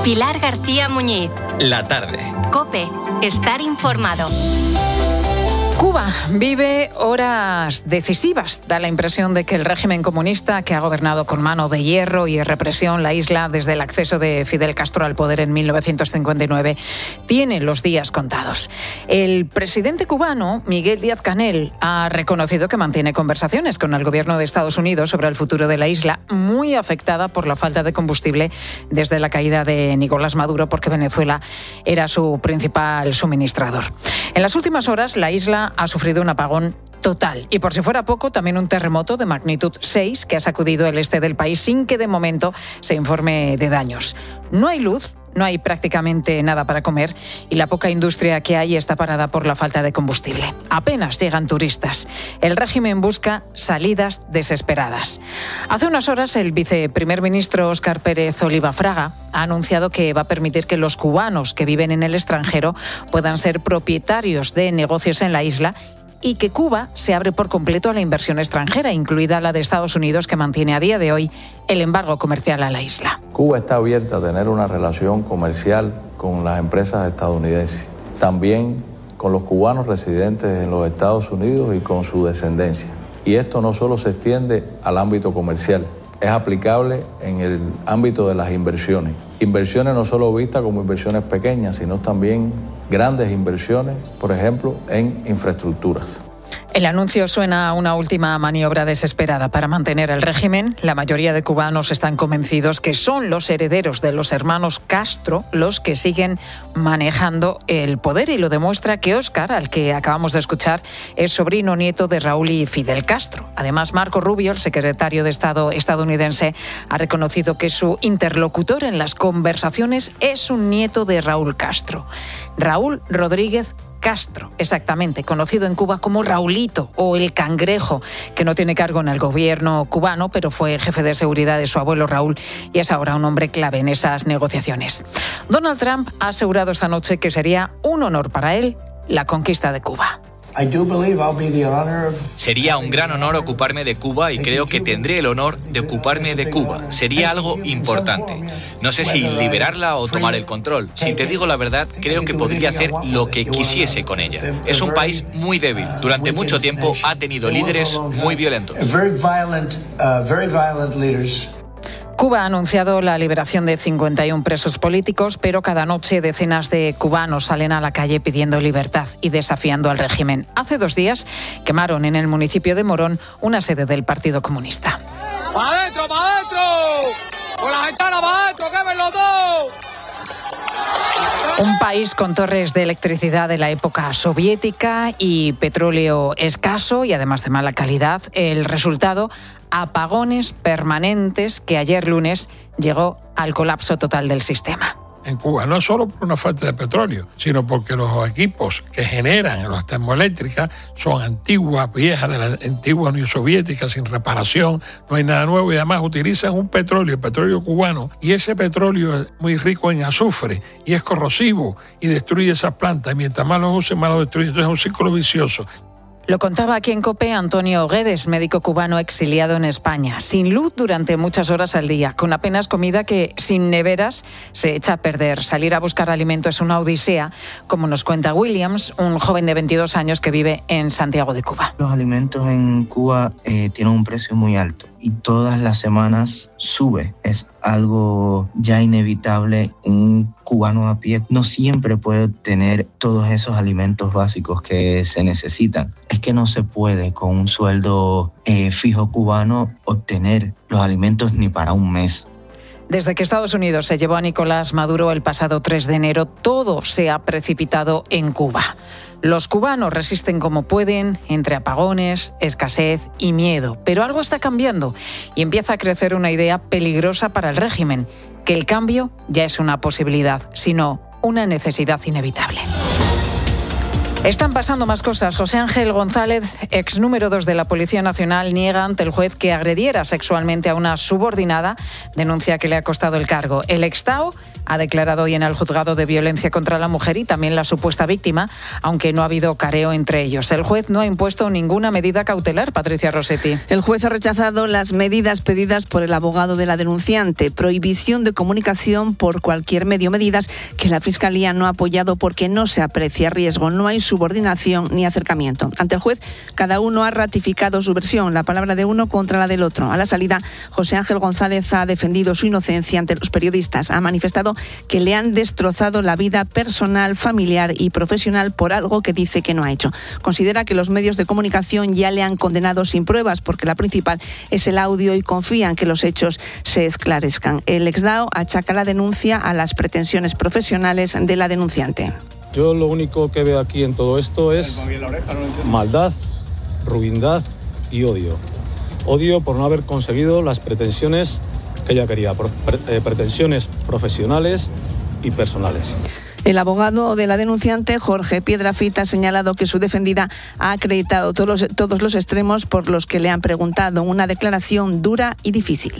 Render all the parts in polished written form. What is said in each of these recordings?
Pilar García Muñiz. La tarde. COPE. Estar informado. Cuba vive horas decisivas. Da la impresión de que el régimen comunista, que ha gobernado con mano de hierro y represión la isla desde el acceso de Fidel Castro al poder en 1959, tiene los días contados. El presidente cubano, Miguel Díaz-Canel, ha reconocido que mantiene conversaciones con el gobierno de Estados Unidos sobre el futuro de la isla, muy afectada por la falta de combustible desde la caída de Nicolás Maduro, porque Venezuela era su principal suministrador. En las últimas horas, la isla ha sufrido un apagón total y, por si fuera poco, también un terremoto de magnitud 6 que ha sacudido el este del país sin que de momento se informe de daños. No hay luz, no hay prácticamente nada para comer y la poca industria que hay está parada por la falta de combustible. Apenas llegan turistas. El régimen busca salidas desesperadas. Hace unas horas el viceprimer ministro Óscar Pérez Oliva Fraga ha anunciado que va a permitir que los cubanos que viven en el extranjero puedan ser propietarios de negocios en la isla y que Cuba se abre por completo a la inversión extranjera, incluida la de Estados Unidos, que mantiene a día de hoy el embargo comercial a la isla. Cuba está abierta a tener una relación comercial con las empresas estadounidenses, también con los cubanos residentes en los Estados Unidos y con su descendencia. Y esto no solo se extiende al ámbito comercial, es aplicable en el ámbito de las inversiones. Inversiones no solo vistas como inversiones pequeñas, sino también grandes inversiones, por ejemplo, en infraestructuras. El anuncio suena a una última maniobra desesperada para mantener el régimen. La mayoría de cubanos están convencidos que son los herederos de los hermanos Castro los que siguen manejando el poder, y lo demuestra que Óscar, al que acabamos de escuchar, es sobrino nieto de Raúl y Fidel Castro. Además, Marco Rubio, el secretario de Estado estadounidense, ha reconocido que su interlocutor en las conversaciones es un nieto de Raúl Castro. Raúl Rodríguez Castro, exactamente, conocido en Cuba como Raulito o el Cangrejo, que no tiene cargo en el gobierno cubano, pero fue jefe de seguridad de su abuelo Raúl y es ahora un hombre clave en esas negociaciones. Donald Trump ha asegurado esta noche que sería un honor para él la conquista de Cuba. Sería un gran honor ocuparme de Cuba y creo que tendré el honor de ocuparme de Cuba. Sería algo importante. No sé si liberarla o tomar el control. Si te digo la verdad, creo que podría hacer lo que quisiese con ella. Es un país muy débil. Durante mucho tiempo ha tenido líderes muy violentos. Cuba ha anunciado la liberación de 51 presos políticos, pero cada noche decenas de cubanos salen a la calle pidiendo libertad y desafiando al régimen. Hace 2 días quemaron en el municipio de Morón una sede del Partido Comunista. ¡Para adentro, para adentro! ¡Con la ventana para adentro, quémenlo todo! Un país con torres de electricidad de la época soviética y petróleo escaso y además de mala calidad. El resultado, apagones permanentes que ayer lunes llegó al colapso total del sistema. En Cuba, no solo por una falta de petróleo, sino porque los equipos que generan las termoeléctricas son antiguas, viejas, de la antigua Unión Soviética, sin reparación, no hay nada nuevo, y además utilizan un petróleo, el petróleo cubano, y ese petróleo es muy rico en azufre y es corrosivo y destruye esas plantas, y mientras más lo usen, más lo destruyen. Entonces es un círculo vicioso. Lo contaba aquí en COPE Antonio Guedes, médico cubano exiliado en España. Sin luz durante muchas horas al día, con apenas comida que sin neveras se echa a perder. Salir a buscar alimento es una odisea, como nos cuenta Williams, un joven de 22 años que vive en Santiago de Cuba. Los alimentos en Cuba tienen un precio muy alto y todas las semanas sube. Es algo ya inevitable. Un cubano a pie no siempre puede obtener todos esos alimentos básicos que se necesitan. Es que no se puede con un sueldo fijo cubano obtener los alimentos ni para un mes. Desde que Estados Unidos se llevó a Nicolás Maduro el pasado 3 de enero, todo se ha precipitado en Cuba. Los cubanos resisten como pueden, entre apagones, escasez y miedo. Pero algo está cambiando y empieza a crecer una idea peligrosa para el régimen, que el cambio ya es una posibilidad, sino una necesidad inevitable. Están pasando más cosas. José Ángel González, ex número 2 de la Policía Nacional, niega ante el juez que agrediera sexualmente a una subordinada, denuncia que le ha costado el cargo. El ex-TAO ha declarado hoy en el juzgado de violencia contra la mujer y también la supuesta víctima, aunque no ha habido careo entre ellos. El juez no ha impuesto ninguna medida cautelar, Patricia Rossetti. El juez ha rechazado las medidas pedidas por el abogado de la denunciante, prohibición de comunicación por cualquier medio, medidas que la Fiscalía no ha apoyado porque no se aprecia riesgo, no hay subordinación ni acercamiento. Ante el juez, cada uno ha ratificado su versión, la palabra de uno contra la del otro. A la salida, José Ángel González ha defendido su inocencia ante los periodistas. Ha manifestado que le han destrozado la vida personal, familiar y profesional por algo que dice que no ha hecho. Considera que los medios de comunicación ya le han condenado sin pruebas porque la principal es el audio y confía en que los hechos se esclarezcan. El ex-DAO achaca la denuncia a las pretensiones profesionales de la denunciante. Yo lo único que veo aquí en todo esto es maldad, ruindad y odio. Odio por no haber conseguido las pretensiones que ella quería, pretensiones profesionales y personales. El abogado de la denunciante, Jorge Piedrafita, ha señalado que su defendida ha acreditado todos los extremos por los que le han preguntado. Una declaración dura y difícil.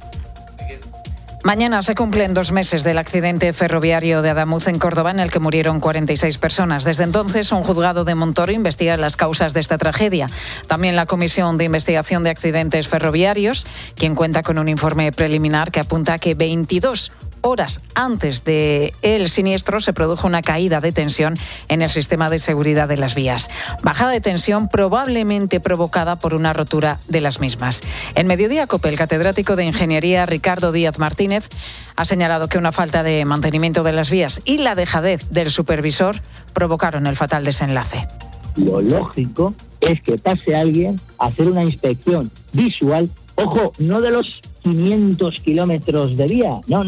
Mañana se cumplen 2 meses del accidente ferroviario de Adamuz en Córdoba, en el que murieron 46 personas. Desde entonces, un juzgado de Montoro investiga las causas de esta tragedia. También la Comisión de Investigación de Accidentes Ferroviarios, quien cuenta con un informe preliminar que apunta a que 22 horas antes del siniestro se produjo una caída de tensión en el sistema de seguridad de las vías. Bajada de tensión probablemente provocada por una rotura de las mismas. En Mediodía Cope, el catedrático de Ingeniería Ricardo Díaz Martínez ha señalado que una falta de mantenimiento de las vías y la dejadez del supervisor provocaron el fatal desenlace. Lo lógico es que pase alguien a hacer una inspección visual, ojo, no de los 500 kilómetros de vía, no,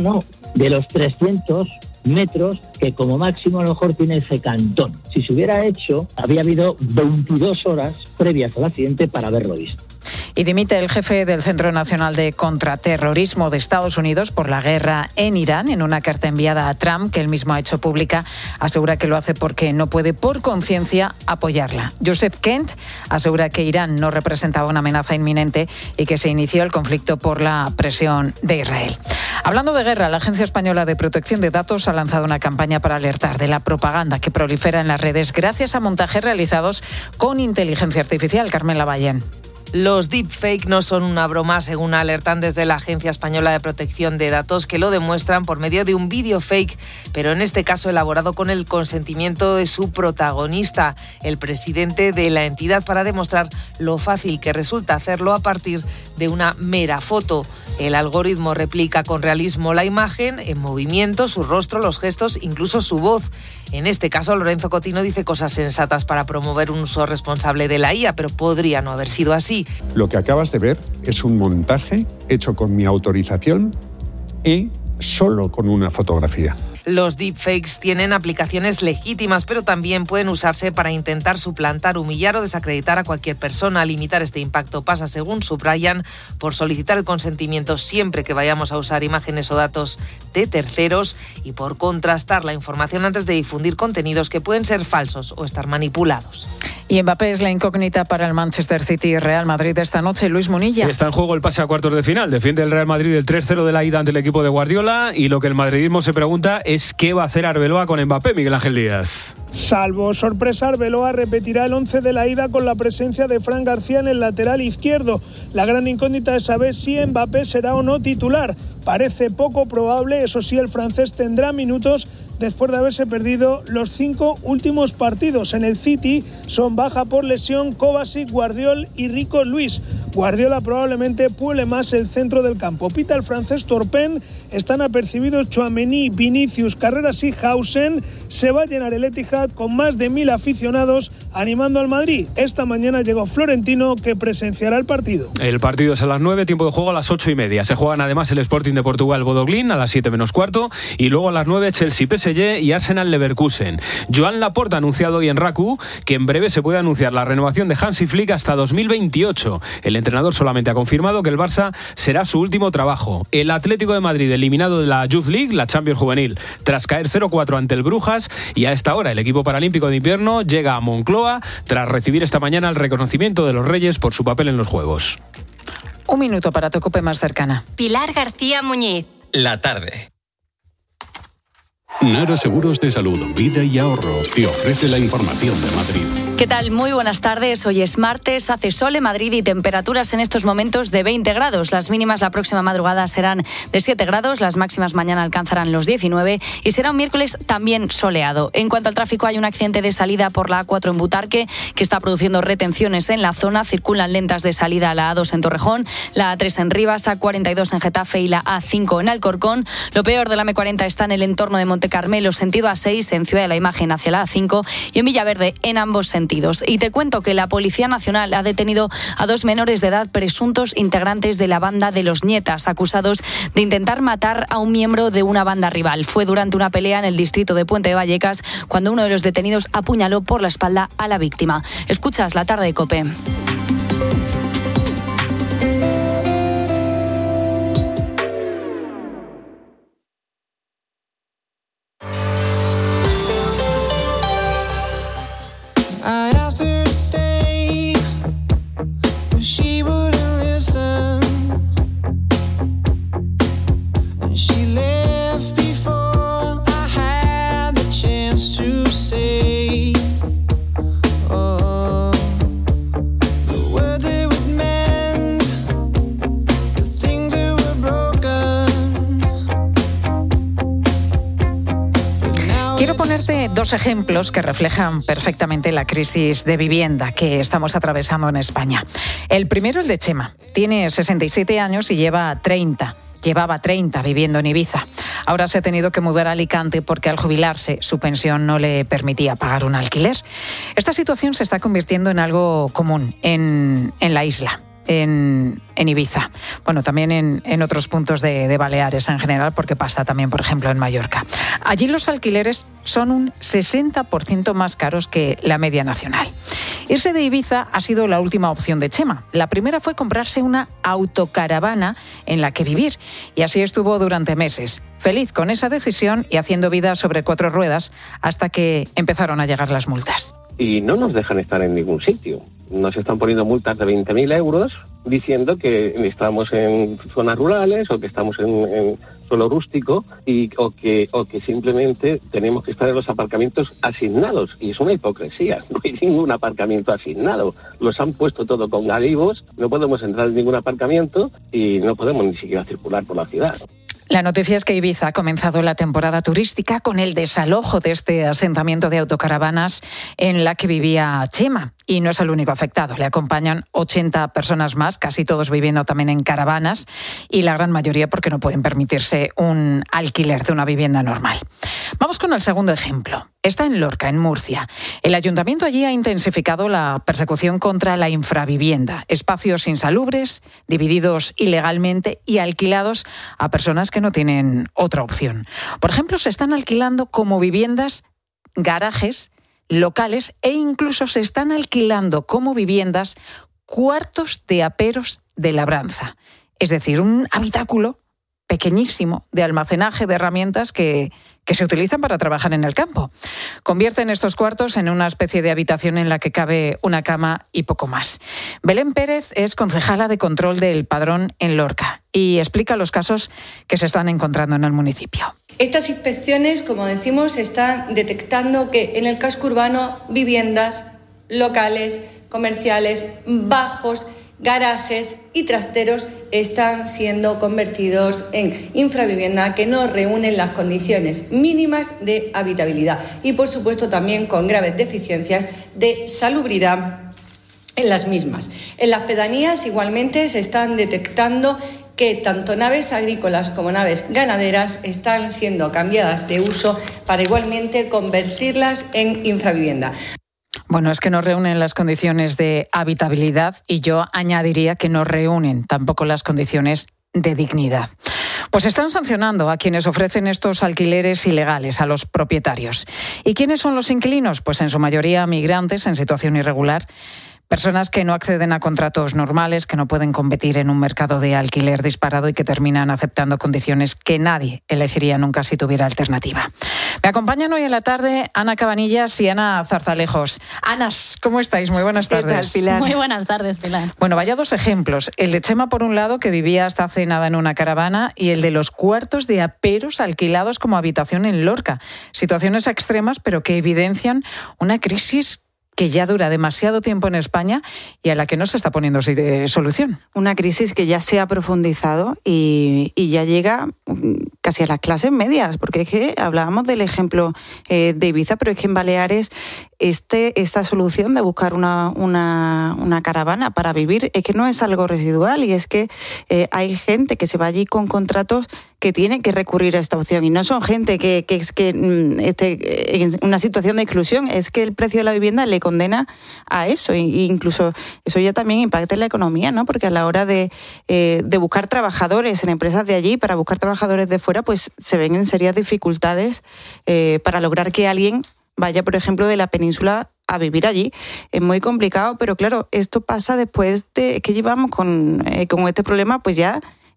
de los 300 metros que como máximo a lo mejor tiene ese cantón. Si se hubiera hecho, había habido 22 horas previas al accidente para haberlo visto. Y dimite el jefe del Centro Nacional de Contraterrorismo de Estados Unidos por la guerra en Irán. En una carta enviada a Trump, que él mismo ha hecho pública, asegura que lo hace porque no puede por conciencia apoyarla. Joseph Kent asegura que Irán no representaba una amenaza inminente y que se inició el conflicto por la presión de Israel. Hablando de guerra, la Agencia Española de Protección de Datos ha lanzado una campaña para alertar de la propaganda que prolifera en las redes gracias a montajes realizados con inteligencia artificial. Carmen Lavallén. Los deepfake no son una broma, según alertan desde la Agencia Española de Protección de Datos, que lo demuestran por medio de un vídeo fake, pero en este caso elaborado con el consentimiento de su protagonista, el presidente de la entidad, para demostrar lo fácil que resulta hacerlo a partir de una mera foto. El algoritmo replica con realismo la imagen, en movimiento, su rostro, los gestos, incluso su voz. En este caso, Lorenzo Cotino dice cosas sensatas para promover un uso responsable de la IA, pero podría no haber sido así. Lo que acabas de ver es un montaje hecho con mi autorización y solo con una fotografía. Los deepfakes tienen aplicaciones legítimas, pero también pueden usarse para intentar suplantar, humillar o desacreditar a cualquier persona. Limitar este impacto pasa, según subrayan, por solicitar el consentimiento siempre que vayamos a usar imágenes o datos de terceros y por contrastar la información antes de difundir contenidos que pueden ser falsos o estar manipulados. Y Mbappé es la incógnita para el Manchester City y Real Madrid esta noche. Luis Munilla. Está en juego el pase a cuartos de final. Defiende el Real Madrid el 3-0 de la ida ante el equipo de Guardiola, y lo que el madridismo se pregunta es qué va a hacer Arbeloa con Mbappé, Miguel Ángel Díaz. Salvo sorpresa, Arbeloa repetirá el 11 de la ida con la presencia de Fran García en el lateral izquierdo. La gran incógnita es saber si Mbappé será o no titular. Parece poco probable, eso sí, el francés tendrá minutos después de haberse perdido los 5 últimos partidos. En el City son baja por lesión Kovacic, Guardiola y Rico Luis. Guardiola probablemente puele más el centro del campo. Pita el francés Torpen, están apercibidos Tchouaméni, Vinicius, Carreras y Hausen. Se va a llenar el Etihad con más de 1.000 aficionados animando al Madrid. Esta mañana llegó Florentino, que presenciará el partido. El partido es a las 9, tiempo de juego a las 8:30. Se juegan además el Sporting de Portugal Bodoglín a las 7 menos cuarto y luego a las 9 Chelsea PSG y Arsenal Leverkusen. Joan Laporta ha anunciado hoy en RACU que en breve se puede anunciar la renovación de Hansi Flick hasta 2028. El entrenador solamente ha confirmado que el Barça será su último trabajo. El Atlético de Madrid eliminado de la Youth League, la Champions Juvenil, tras caer 0-4 ante el Brujas, y a esta hora el equipo paralímpico de invierno llega a Moncloa tras recibir esta mañana el reconocimiento de los Reyes por su papel en los Juegos. Un minuto para tu COPE más cercana. Pilar García Muñiz. La tarde. Nara Seguros de Salud, Vida y Ahorro te ofrece la información de Madrid. ¿Qué tal? Muy buenas tardes. Hoy es martes, hace sol en Madrid y temperaturas en estos momentos de 20 grados. Las mínimas la próxima madrugada serán de 7 grados, las máximas mañana alcanzarán los 19 y será un miércoles también soleado. En cuanto al tráfico, hay un accidente de salida por la A4 en Butarque que está produciendo retenciones en la zona. Circulan lentas de salida a la A2 en Torrejón, la A3 en Rivas, A42 en Getafe y la A5 en Alcorcón. Lo peor de la M40 está en el entorno de Monte Carmelo, sentido A6, en Ciudad de la Imagen hacia la A5 y en Villaverde en ambos sentidos. Y te cuento que la Policía Nacional ha detenido a 2 menores de edad presuntos integrantes de la banda de los Nietas, acusados de intentar matar a un miembro de una banda rival. Fue durante una pelea en el distrito de Puente de Vallecas cuando uno de los detenidos apuñaló por la espalda a la víctima. Escuchas La Tarde de COPE. Dos ejemplos que reflejan perfectamente la crisis de vivienda que estamos atravesando en España. El primero, el de Chema. Tiene 67 años y llevaba 30 viviendo en Ibiza. Ahora se ha tenido que mudar a Alicante porque al jubilarse su pensión no le permitía pagar un alquiler. Esta situación se está convirtiendo en algo común en la isla. En Ibiza, bueno, también en otros puntos de Baleares en general, porque pasa también, por ejemplo, en Mallorca. Allí los alquileres son un 60% más caros que la media nacional. Irse de Ibiza ha sido la última opción de Chema. La primera fue comprarse una autocaravana en la que vivir, y así estuvo durante meses, feliz con esa decisión y haciendo vida sobre 4 ruedas hasta que empezaron a llegar las multas. Y no nos dejan estar en ningún sitio. Nos están poniendo multas de 20.000 euros diciendo que estamos en zonas rurales o que estamos en suelo rústico o que simplemente tenemos que estar en los aparcamientos asignados. Y es una hipocresía, no hay ningún aparcamiento asignado. Los han puesto todo con galivos, no podemos entrar en ningún aparcamiento y no podemos ni siquiera circular por la ciudad. La noticia es que Ibiza ha comenzado la temporada turística con el desalojo de este asentamiento de autocaravanas en la que vivía Chema. Y no es el único afectado. Le acompañan 80 personas más, casi todos viviendo también en caravanas, y la gran mayoría porque no pueden permitirse un alquiler de una vivienda normal. Vamos con el segundo ejemplo. Está en Lorca, en Murcia. El ayuntamiento allí ha intensificado la persecución contra la infravivienda. Espacios insalubres, divididos ilegalmente y alquilados a personas que no tienen otra opción. Por ejemplo, se están alquilando como viviendas garajes, locales, e incluso se están alquilando como viviendas cuartos de aperos de labranza. Es decir, un habitáculo pequeñísimo de almacenaje de herramientas que se utilizan para trabajar en el campo. Convierten estos cuartos en una especie de habitación en la que cabe una cama y poco más. Belén Pérez es concejala de control del Padrón en Lorca y explica los casos que se están encontrando en el municipio. Estas inspecciones, como decimos, están detectando que en el casco urbano viviendas, locales, comerciales, bajos, garajes y trasteros están siendo convertidos en infravivienda que no reúnen las condiciones mínimas de habitabilidad y, por supuesto, también con graves deficiencias de salubridad en las mismas. En las pedanías igualmente se están detectando que tanto naves agrícolas como naves ganaderas están siendo cambiadas de uso para igualmente convertirlas en infravivienda. Bueno, es que no reúnen las condiciones de habitabilidad y yo añadiría que no reúnen tampoco las condiciones de dignidad. Pues están sancionando a quienes ofrecen estos alquileres ilegales, a los propietarios. ¿Y quiénes son los inquilinos? Pues en su mayoría migrantes en situación irregular, personas que no acceden a contratos normales, que no pueden competir en un mercado de alquiler disparado y que terminan aceptando condiciones que nadie elegiría nunca si tuviera alternativa. Me acompañan hoy en la tarde Ana Cabanillas y Ana Zarzalejos. Anas, ¿cómo estáis? Muy buenas tardes. ¿Qué tal, Pilar? Muy buenas tardes, Pilar. Bueno, vaya dos ejemplos. El de Chema, por un lado, que vivía hasta hace nada en una caravana, y el de los cuartos de aperos alquilados como habitación en Lorca. Situaciones extremas, pero que evidencian una crisis que ya dura demasiado tiempo en España y a la que no se está poniendo solución. Una crisis que ya se ha profundizado y ya llega casi a las clases medias, porque es que hablábamos del ejemplo de Ibiza, pero es que en Baleares esta solución de buscar una caravana para vivir es que no es algo residual, y es que hay gente que se va allí con contratos que tiene que recurrir a esta opción, y no son gente que esté en una situación de exclusión, es que el precio de la vivienda le condena a eso, e incluso eso ya también impacta en la economía, ¿no? Porque a la hora de buscar trabajadores en empresas de allí, para buscar trabajadores de fuera, pues se ven en serias dificultades para lograr que alguien vaya, por ejemplo, de la península a vivir allí. Es muy complicado, pero claro, esto pasa después de que llevamos con este problema pues ya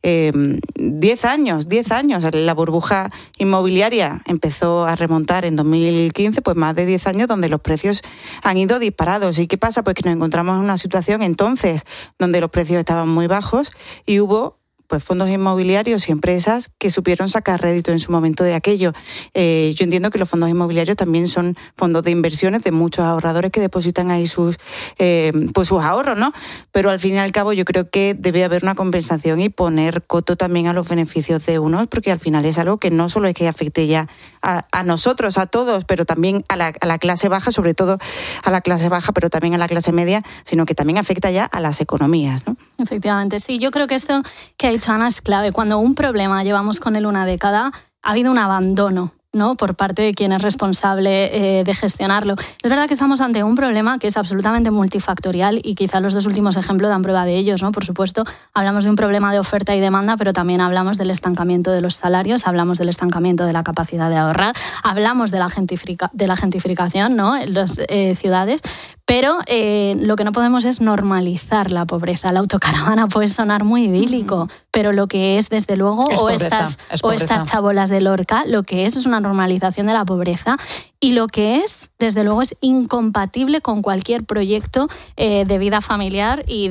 10 años. La burbuja inmobiliaria empezó a remontar en 2015, pues más de 10 años donde los precios han ido disparados. ¿Y qué pasa? Pues que nos encontramos en una situación entonces donde los precios estaban muy bajos y hubo pues fondos inmobiliarios y empresas que supieron sacar rédito en su momento de aquello. Yo entiendo que los fondos inmobiliarios también son fondos de inversiones de muchos ahorradores que depositan ahí sus ahorros, ¿no? Pero al fin y al cabo yo creo que debe haber una compensación y poner coto también a los beneficios de unos, porque al final es algo que no solo es que afecte ya a nosotros, a todos, pero también a la clase baja, sobre todo a la clase baja, pero también a la clase media, sino que también afecta ya a las economías, ¿no? Efectivamente, sí. Yo creo que esto que ha dicho Ana es clave. Cuando un problema llevamos con él una década, ha habido un abandono, ¿no?, por parte de quien es responsable de gestionarlo. Es verdad que estamos ante un problema que es absolutamente multifactorial y quizá los dos últimos ejemplos dan prueba de ellos, ¿no? Por supuesto, hablamos de un problema de oferta y demanda, pero también hablamos del estancamiento de los salarios, hablamos del estancamiento de la capacidad de ahorrar, hablamos de la gentrificación, ¿no?, en las ciudades. Pero lo que no podemos es normalizar la pobreza. La autocaravana puede sonar muy idílico, pero lo que es, desde luego, estas chabolas de Lorca, lo que es una normalización de la pobreza, y lo que es, desde luego, es incompatible con cualquier proyecto de vida familiar y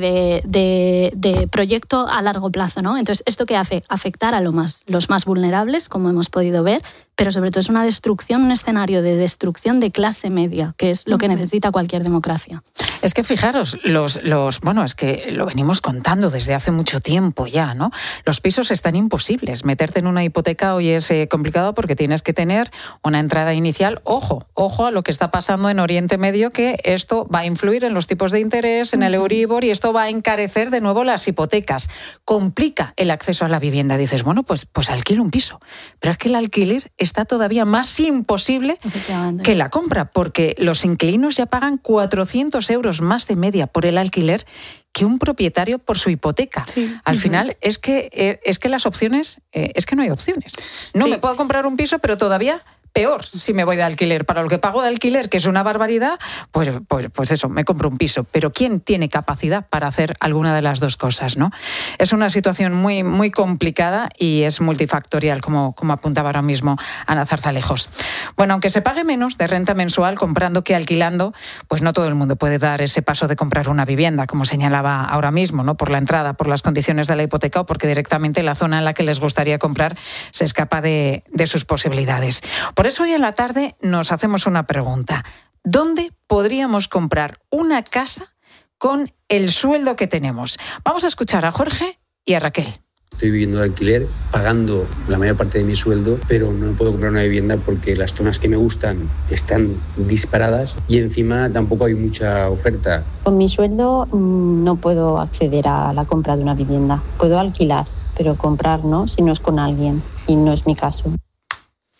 de proyecto a largo plazo, ¿no? Entonces, ¿esto qué hace? Afectar a los más vulnerables, como hemos podido ver, pero sobre todo es una destrucción, un escenario de destrucción de clase media, que es lo que necesita cualquier democracia. Es que fijaros, es que lo venimos contando desde hace mucho tiempo ya, ¿no? Los pisos están imposibles. Meterte en una hipoteca hoy es complicado porque tienes que tener una entrada inicial. Ojo a lo que está pasando en Oriente Medio, que esto va a influir en los tipos de interés, en el Euribor, y esto va a encarecer de nuevo las hipotecas. Complica el acceso a la vivienda. Dices, bueno, pues alquilo un piso. Pero es que el alquiler está todavía más imposible que la compra, porque los inquilinos ya pagan 400 euros más de media por el alquiler que un propietario por su hipoteca. Sí. Al final es que las opciones, es que no hay opciones. No me puedo comprar un piso, pero todavía peor si me voy de alquiler. Para lo que pago de alquiler, que es una barbaridad, pues eso, me compro un piso. Pero ¿quién tiene capacidad para hacer alguna de las dos cosas, no? Es una situación muy, muy complicada y es multifactorial, como apuntaba ahora mismo Ana Zarzalejos. Bueno, aunque se pague menos de renta mensual comprando que alquilando, pues no todo el mundo puede dar ese paso de comprar una vivienda, como señalaba ahora mismo, ¿no? Por la entrada, por las condiciones de la hipoteca o porque directamente la zona en la que les gustaría comprar se escapa de sus posibilidades. Por eso hoy en la tarde nos hacemos una pregunta. ¿Dónde podríamos comprar una casa con el sueldo que tenemos? Vamos a escuchar a Jorge y a Raquel. Estoy viviendo de alquiler, pagando la mayor parte de mi sueldo, pero no puedo comprar una vivienda porque las zonas que me gustan están disparadas y encima tampoco hay mucha oferta. Con mi sueldo no puedo acceder a la compra de una vivienda. Puedo alquilar, pero comprar no, si no es con alguien, y no es mi caso.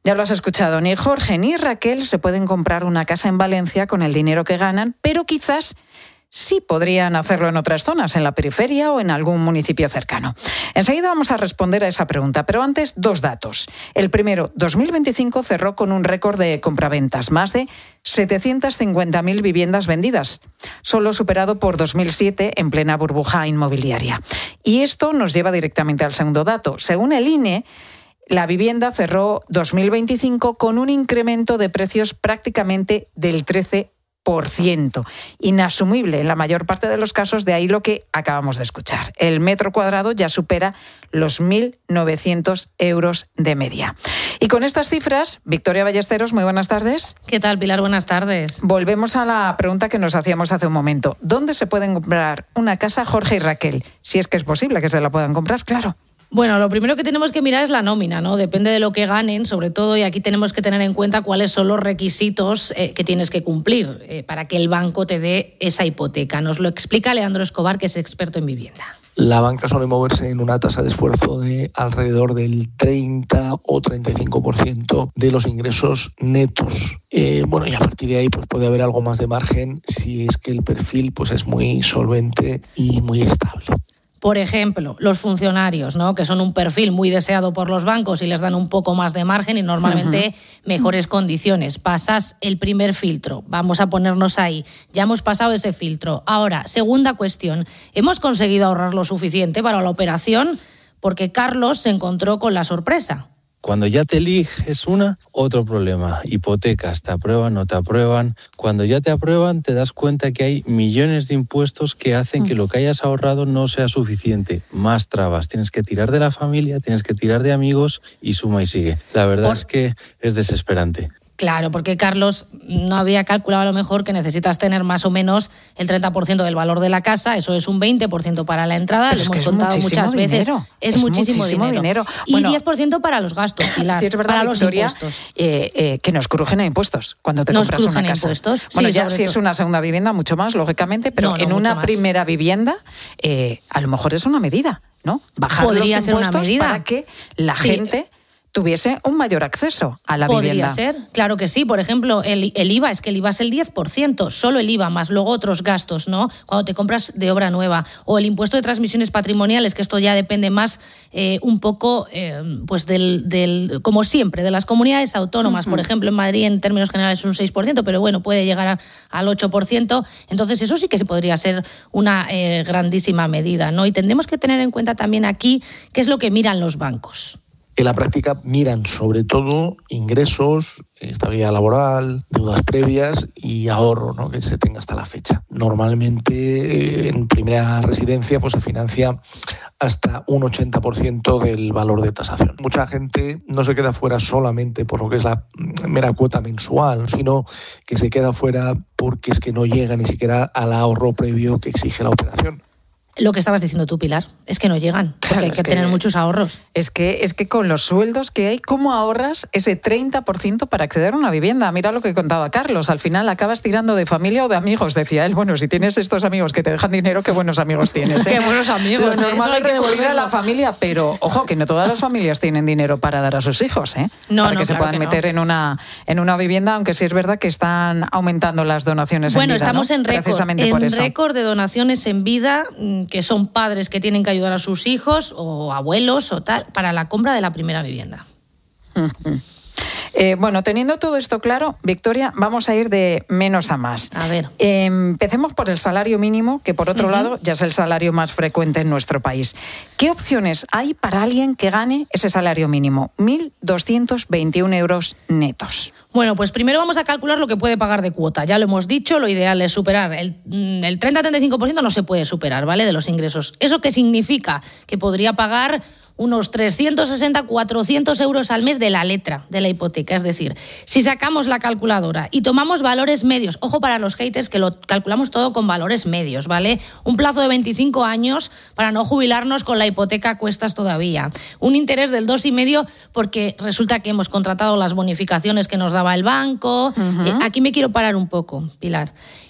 Ya lo has escuchado, ni Jorge ni Raquel se pueden comprar una casa en Valencia con el dinero que ganan, pero quizás sí podrían hacerlo en otras zonas, en la periferia o en algún municipio cercano. Enseguida vamos a responder a esa pregunta, pero antes 2 datos. El primero, 2025 cerró con un récord de compraventas, más de 750.000 viviendas vendidas, solo superado por 2007 en plena burbuja inmobiliaria. Y esto nos lleva directamente al segundo dato. Según el INE, la vivienda cerró 2025 con un incremento de precios prácticamente del 13%. Inasumible en la mayor parte de los casos, de ahí lo que acabamos de escuchar. El metro cuadrado ya supera los 1.900 euros de media. Y con estas cifras, Victoria Ballesteros, muy buenas tardes. ¿Qué tal, Pilar? Buenas tardes. Volvemos a la pregunta que nos hacíamos hace un momento. ¿Dónde se pueden comprar una casa, Jorge y Raquel? Si es que es posible que se la puedan comprar, claro. Bueno, lo primero que tenemos que mirar es la nómina, ¿no? Depende de lo que ganen, sobre todo, y aquí tenemos que tener en cuenta cuáles son los requisitos que tienes que cumplir para que el banco te dé esa hipoteca. Nos lo explica Leandro Escobar, que es experto en vivienda. La banca suele moverse en una tasa de esfuerzo de alrededor del 30 o 35% de los ingresos netos. Y a partir de ahí pues puede haber algo más de margen si es que el perfil pues es muy solvente y muy estable. Por ejemplo, los funcionarios, ¿no? Que son un perfil muy deseado por los bancos y les dan un poco más de margen y normalmente mejores condiciones. Pasas el primer filtro, vamos a ponernos ahí. Ya hemos pasado ese filtro. Ahora, segunda cuestión, ¿hemos conseguido ahorrar lo suficiente para la operación? Porque Carlos se encontró con la sorpresa. Cuando ya te eliges otro problema. Hipotecas, te aprueban, no te aprueban. Cuando ya te aprueban, te das cuenta que hay millones de impuestos que hacen que lo que hayas ahorrado no sea suficiente. Más trabas. Tienes que tirar de la familia, tienes que tirar de amigos y suma y sigue. La verdad es que es desesperante. Claro, porque Carlos no había calculado a lo mejor que necesitas tener más o menos el 30% del valor de la casa, eso es un 20% para la entrada, lo hemos contado muchas veces. Es muchísimo dinero. Bueno, y 10% para los gastos, Pilar, sí, es verdad, para Victoria, los impuestos. Que nos crujen a impuestos cuando te compras una casa. Impuestos. Bueno, sí, ya si es una segunda vivienda, mucho más, lógicamente, pero en una primera vivienda, a lo mejor es una medida, ¿no? Bajar los impuestos para que la gente tuviese un mayor acceso a la vivienda. Podría ser, claro que sí. Por ejemplo, el IVA, es que el IVA es el 10%, solo el IVA, más luego otros gastos, ¿no? Cuando te compras de obra nueva. O el impuesto de transmisiones patrimoniales, que esto ya depende más un poco, pues del como siempre, de las comunidades autónomas. Por ejemplo, en Madrid, en términos generales, es un 6%, pero bueno, puede llegar al 8%. Entonces, eso sí que se podría ser una grandísima medida, ¿no? Y tendremos que tener en cuenta también aquí qué es lo que miran los bancos. En la práctica miran sobre todo ingresos, estabilidad laboral, deudas previas y ahorro, ¿no? Que se tenga hasta la fecha. Normalmente en primera residencia pues se financia hasta un 80% del valor de tasación. Mucha gente no se queda fuera solamente por lo que es la mera cuota mensual, sino que se queda fuera porque es que no llega ni siquiera al ahorro previo que exige la operación. Lo que estabas diciendo tú, Pilar, es que no llegan, porque claro, hay que tener muchos ahorros. Es que con los sueldos que hay, ¿cómo ahorras ese 30% para acceder a una vivienda? Mira lo que contaba Carlos, al final acabas tirando de familia o de amigos, decía él. Bueno, si tienes estos amigos que te dejan dinero, qué buenos amigos tienes, ¿eh? Qué buenos amigos. Lo normal es recurrir a la familia, pero ojo, que no todas las familias tienen dinero para dar a sus hijos, ¿eh? Para que se puedan meter en una vivienda, aunque sí es verdad que están aumentando las donaciones en vida. Bueno, estamos en récord de donaciones en vida, que son padres que tienen que ayudar a sus hijos o abuelos o tal, para la compra de la primera vivienda. Bueno, teniendo todo esto claro, Victoria, vamos a ir de menos a más. A ver. Empecemos por el salario mínimo, que por otro lado ya es el salario más frecuente en nuestro país. ¿Qué opciones hay para alguien que gane ese salario mínimo? 1.221 euros netos. Bueno, pues primero vamos a calcular lo que puede pagar de cuota. Ya lo hemos dicho, lo ideal es superar. El 30-35% no se puede superar, ¿vale? De los ingresos. ¿Eso qué significa? Que podría pagar unos 360, 400 euros al mes de la letra de la hipoteca. Es decir, si sacamos la calculadora y tomamos valores medios, ojo para los haters que lo calculamos todo con valores medios, ¿vale? Un plazo de 25 años para no jubilarnos con la hipoteca a cuestas todavía. Un interés del 2,5 porque resulta que hemos contratado las bonificaciones que nos daba el banco. Aquí me quiero parar un poco, Pilar.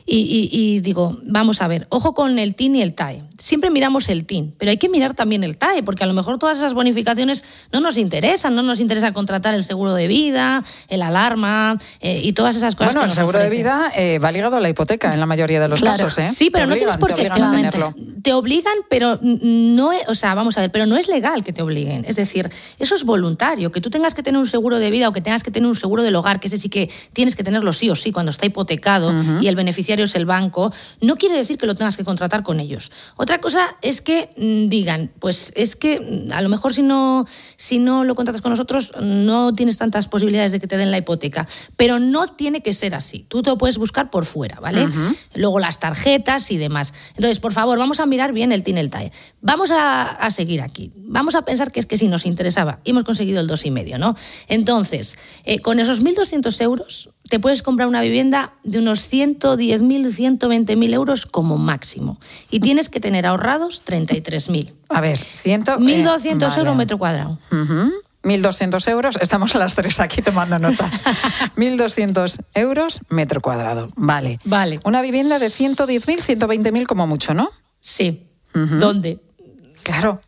Y digo, vamos a ver, ojo con el TIN y el TAE. Siempre miramos el TIN, pero hay que mirar también el TAE, porque a lo mejor todas esas bonificaciones no nos interesan, no nos interesa contratar el seguro de vida, el alarma y todas esas cosas. Bueno, que el nos seguro ofrecen. de vida va ligado a la hipoteca en la mayoría de los casos, ¿eh? Sí, pero Te no tienes por qué. obligan a tenerlo. Te obligan, pero no es, o sea, vamos a ver, pero no es legal que te obliguen. Es decir, eso es voluntario, que tú tengas que tener un seguro de vida o que tengas que tener un seguro del hogar, que ese sí que tienes que tenerlo sí o sí cuando está hipotecado y el beneficiario es el banco, no quiere decir que lo tengas que contratar con ellos. Otra cosa es que digan, pues es que a lo mejor si no lo contratas con nosotros no tienes tantas posibilidades de que te den la hipoteca, pero no tiene que ser así. Tú te lo puedes buscar por fuera, ¿vale? Luego las tarjetas y demás. Entonces, por favor, vamos a mirar bien el TIN, el TAE. Vamos a seguir aquí. Vamos a pensar que es que sí nos interesaba y hemos conseguido el 2,5, ¿no? Entonces, con esos 1.200 euros te puedes comprar una vivienda de unos 110.000, 120.000 euros como máximo. Y tienes que tener ahorrados 33.000. A ver, 1.200 vale. euros metro cuadrado. 1.200 euros, estamos a las 3 aquí tomando notas. 1.200 euros metro cuadrado, vale. Una vivienda de 110.000, 120.000 como mucho, ¿no? Sí. ¿Dónde? Claro.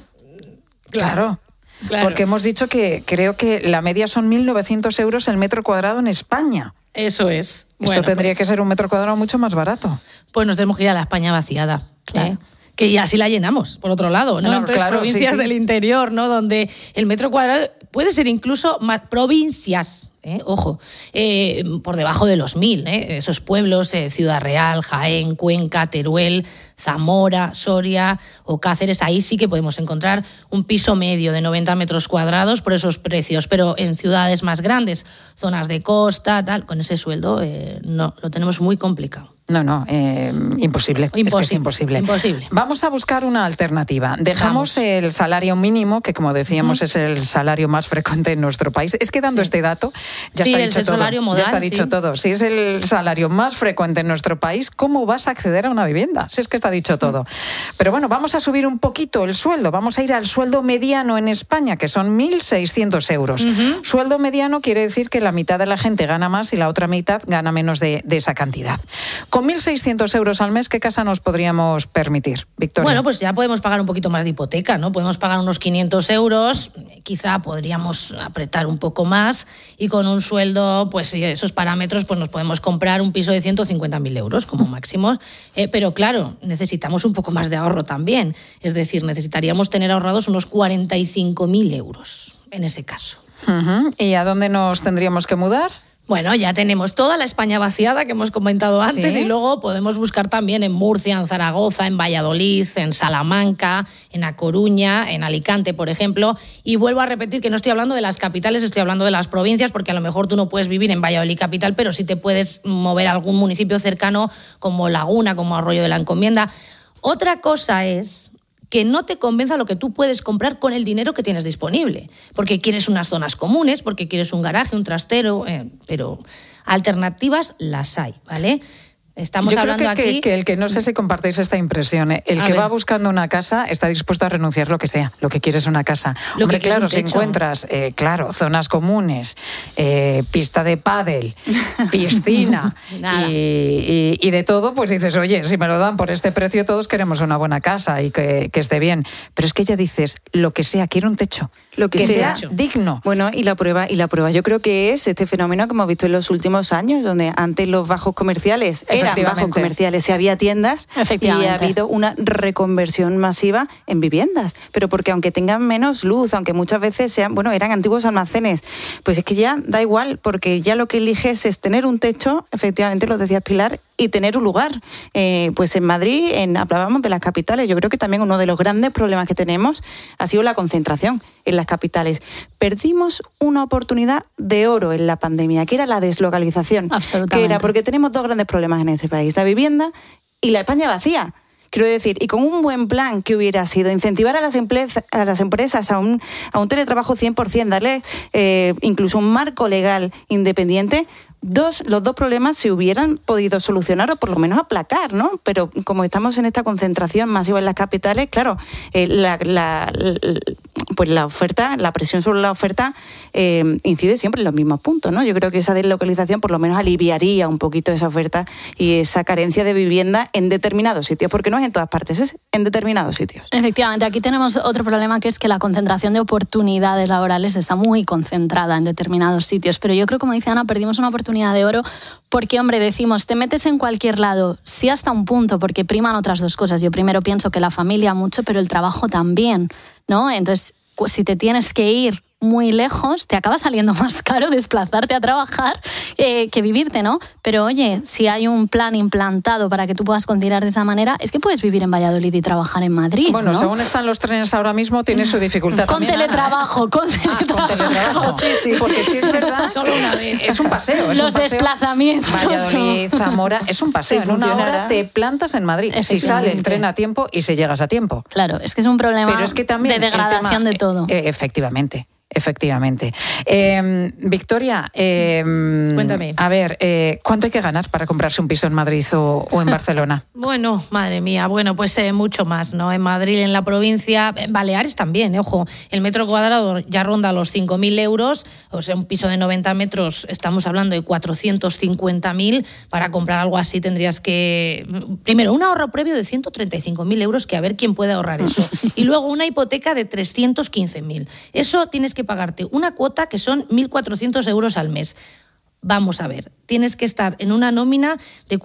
Porque hemos dicho que creo que la media son 1.900 euros el metro cuadrado en España. Eso es. Esto tendría que ser un metro cuadrado mucho más barato. Pues nos tenemos que ir a la España vaciada. Claro. Que ya así la llenamos, por otro lado, ¿no? Entonces, claro, provincias del interior, ¿no? Donde el metro cuadrado puede ser incluso más provincias, ojo, por debajo de los 1.000, esos pueblos, Ciudad Real, Jaén, Cuenca, Teruel, Zamora, Soria o Cáceres, ahí sí que podemos encontrar un piso medio de 90 metros cuadrados por esos precios, pero en ciudades más grandes, zonas de costa, tal, con ese sueldo no, lo tenemos muy complicado. No, imposible. Es que es imposible. Vamos a buscar una alternativa. Dejamos el salario mínimo, que como decíamos es el salario más frecuente en nuestro país. Es que dando este dato, ya está dicho todo. Salario modal, ya está dicho todo. Si es el salario más frecuente en nuestro país, ¿cómo vas a acceder a una vivienda? Si es que está dicho todo. Pero bueno, vamos a subir un poquito el sueldo. Vamos a ir al sueldo mediano en España, que son 1.600 euros. Sueldo mediano quiere decir que la mitad de la gente gana más y la otra mitad gana menos de esa cantidad. Con 1.600 euros al mes, ¿qué casa nos podríamos permitir, Victoria? Bueno, pues ya podemos pagar un poquito más de hipoteca, ¿no? Podemos pagar unos 500 euros, quizá podríamos apretar un poco más y con un sueldo, pues esos parámetros, pues nos podemos comprar un piso de 150.000 euros como máximo. Pero claro, necesitamos un poco más de ahorro también. Es decir, necesitaríamos tener ahorrados unos 45.000 euros en ese caso. ¿Y a dónde nos tendríamos que mudar? Bueno, ya tenemos toda la España vaciada que hemos comentado antes, ¿Sí? Y luego podemos buscar también en Murcia, en Zaragoza, en Valladolid, en Salamanca, en A Coruña, en Alicante, por ejemplo. Y vuelvo a repetir que no estoy hablando de las capitales, estoy hablando de las provincias, porque a lo mejor tú no puedes vivir en Valladolid capital, pero sí te puedes mover a algún municipio cercano como Laguna, como Arroyo de la Encomienda. Otra cosa es que no te convenza lo que tú puedes comprar con el dinero que tienes disponible. Porque quieres unas zonas comunes, porque quieres un garaje, un trastero, pero alternativas las hay, ¿vale? Estamos Yo hablando creo aquí... que el que no sé si compartéis esta impresión, el que va buscando una casa está dispuesto a renunciar lo que sea, lo que quiere es una casa. Hombre, claro, si encuentras, zonas comunes, pista de pádel, piscina y de todo, pues dices, oye, si me lo dan por este precio, todos queremos una buena casa y que esté bien. Pero es que ya dices, lo que sea, quiero un techo. Lo que sea digno. Bueno, y la prueba yo creo que es este fenómeno que hemos visto en los últimos años, donde antes los bajos comerciales eran bajos comerciales y había tiendas y ha habido una reconversión masiva en viviendas, pero porque aunque tengan menos luz, aunque muchas veces eran antiguos almacenes, pues es que ya da igual, porque ya lo que eliges es tener un techo, efectivamente lo decías Pilar, y tener un lugar. Pues en Madrid, hablábamos de las capitales, yo creo que también uno de los grandes problemas que tenemos ha sido la concentración en las capitales. Perdimos una oportunidad de oro en la pandemia, que era la deslocalización. Absolutamente. Que era porque tenemos dos grandes problemas en este país, la vivienda y la España vacía. Quiero decir, y con un buen plan que hubiera sido incentivar a las empresas a un teletrabajo 100%, darle incluso un marco legal independiente, los dos problemas se hubieran podido solucionar o por lo menos aplacar, ¿no? Pero como estamos en esta concentración masiva en las capitales, claro, pues la oferta, la presión sobre la oferta incide siempre en los mismos puntos, ¿no? Yo creo que esa deslocalización por lo menos aliviaría un poquito esa oferta y esa carencia de vivienda en determinados sitios, porque no es en todas partes, es en determinados sitios. Efectivamente, aquí tenemos otro problema, que es que la concentración de oportunidades laborales está muy concentrada en determinados sitios, pero yo creo, como dice Ana, perdimos una oportunidad de oro porque, hombre, decimos, te metes en cualquier lado, sí, hasta un punto, porque priman otras dos cosas. Yo primero pienso que la familia mucho, pero el trabajo también, ¿no? Entonces, si te tienes que ir muy lejos, te acaba saliendo más caro desplazarte a trabajar que vivirte, ¿no? Pero oye, si hay un plan implantado para que tú puedas continuar de esa manera, es que puedes vivir en Valladolid y trabajar en Madrid. Bueno, ¿no? Según están los trenes ahora mismo, tiene su dificultad. Con también, teletrabajo, Ana, con teletrabajo. Sí, porque sí es verdad. Solo una vez. Es un paseo. Es los un paseo. desplazamientos. Valladolid, Zamora, es un paseo. En una hora te plantas en Madrid. Si sale el tren a tiempo y si llegas a tiempo. Claro, es que es un problema. Pero es que también de degradación de todo. Efectivamente. Victoria, cuéntame. A ver, ¿cuánto hay que ganar para comprarse un piso en Madrid o en Barcelona? Bueno, madre mía, pues mucho más, ¿no? En Madrid, en la provincia, en Baleares también, ojo, el metro cuadrado ya ronda los 5.000 euros, o sea, un piso de 90 metros, estamos hablando de 450.000, para comprar algo así tendrías que, primero, un ahorro previo de 135.000 euros, que a ver quién puede ahorrar eso, y luego una hipoteca de 315.000. Eso tienes que pagarte una cuota que son 1.400 euros al mes. Vamos a ver, tienes que estar en una nómina de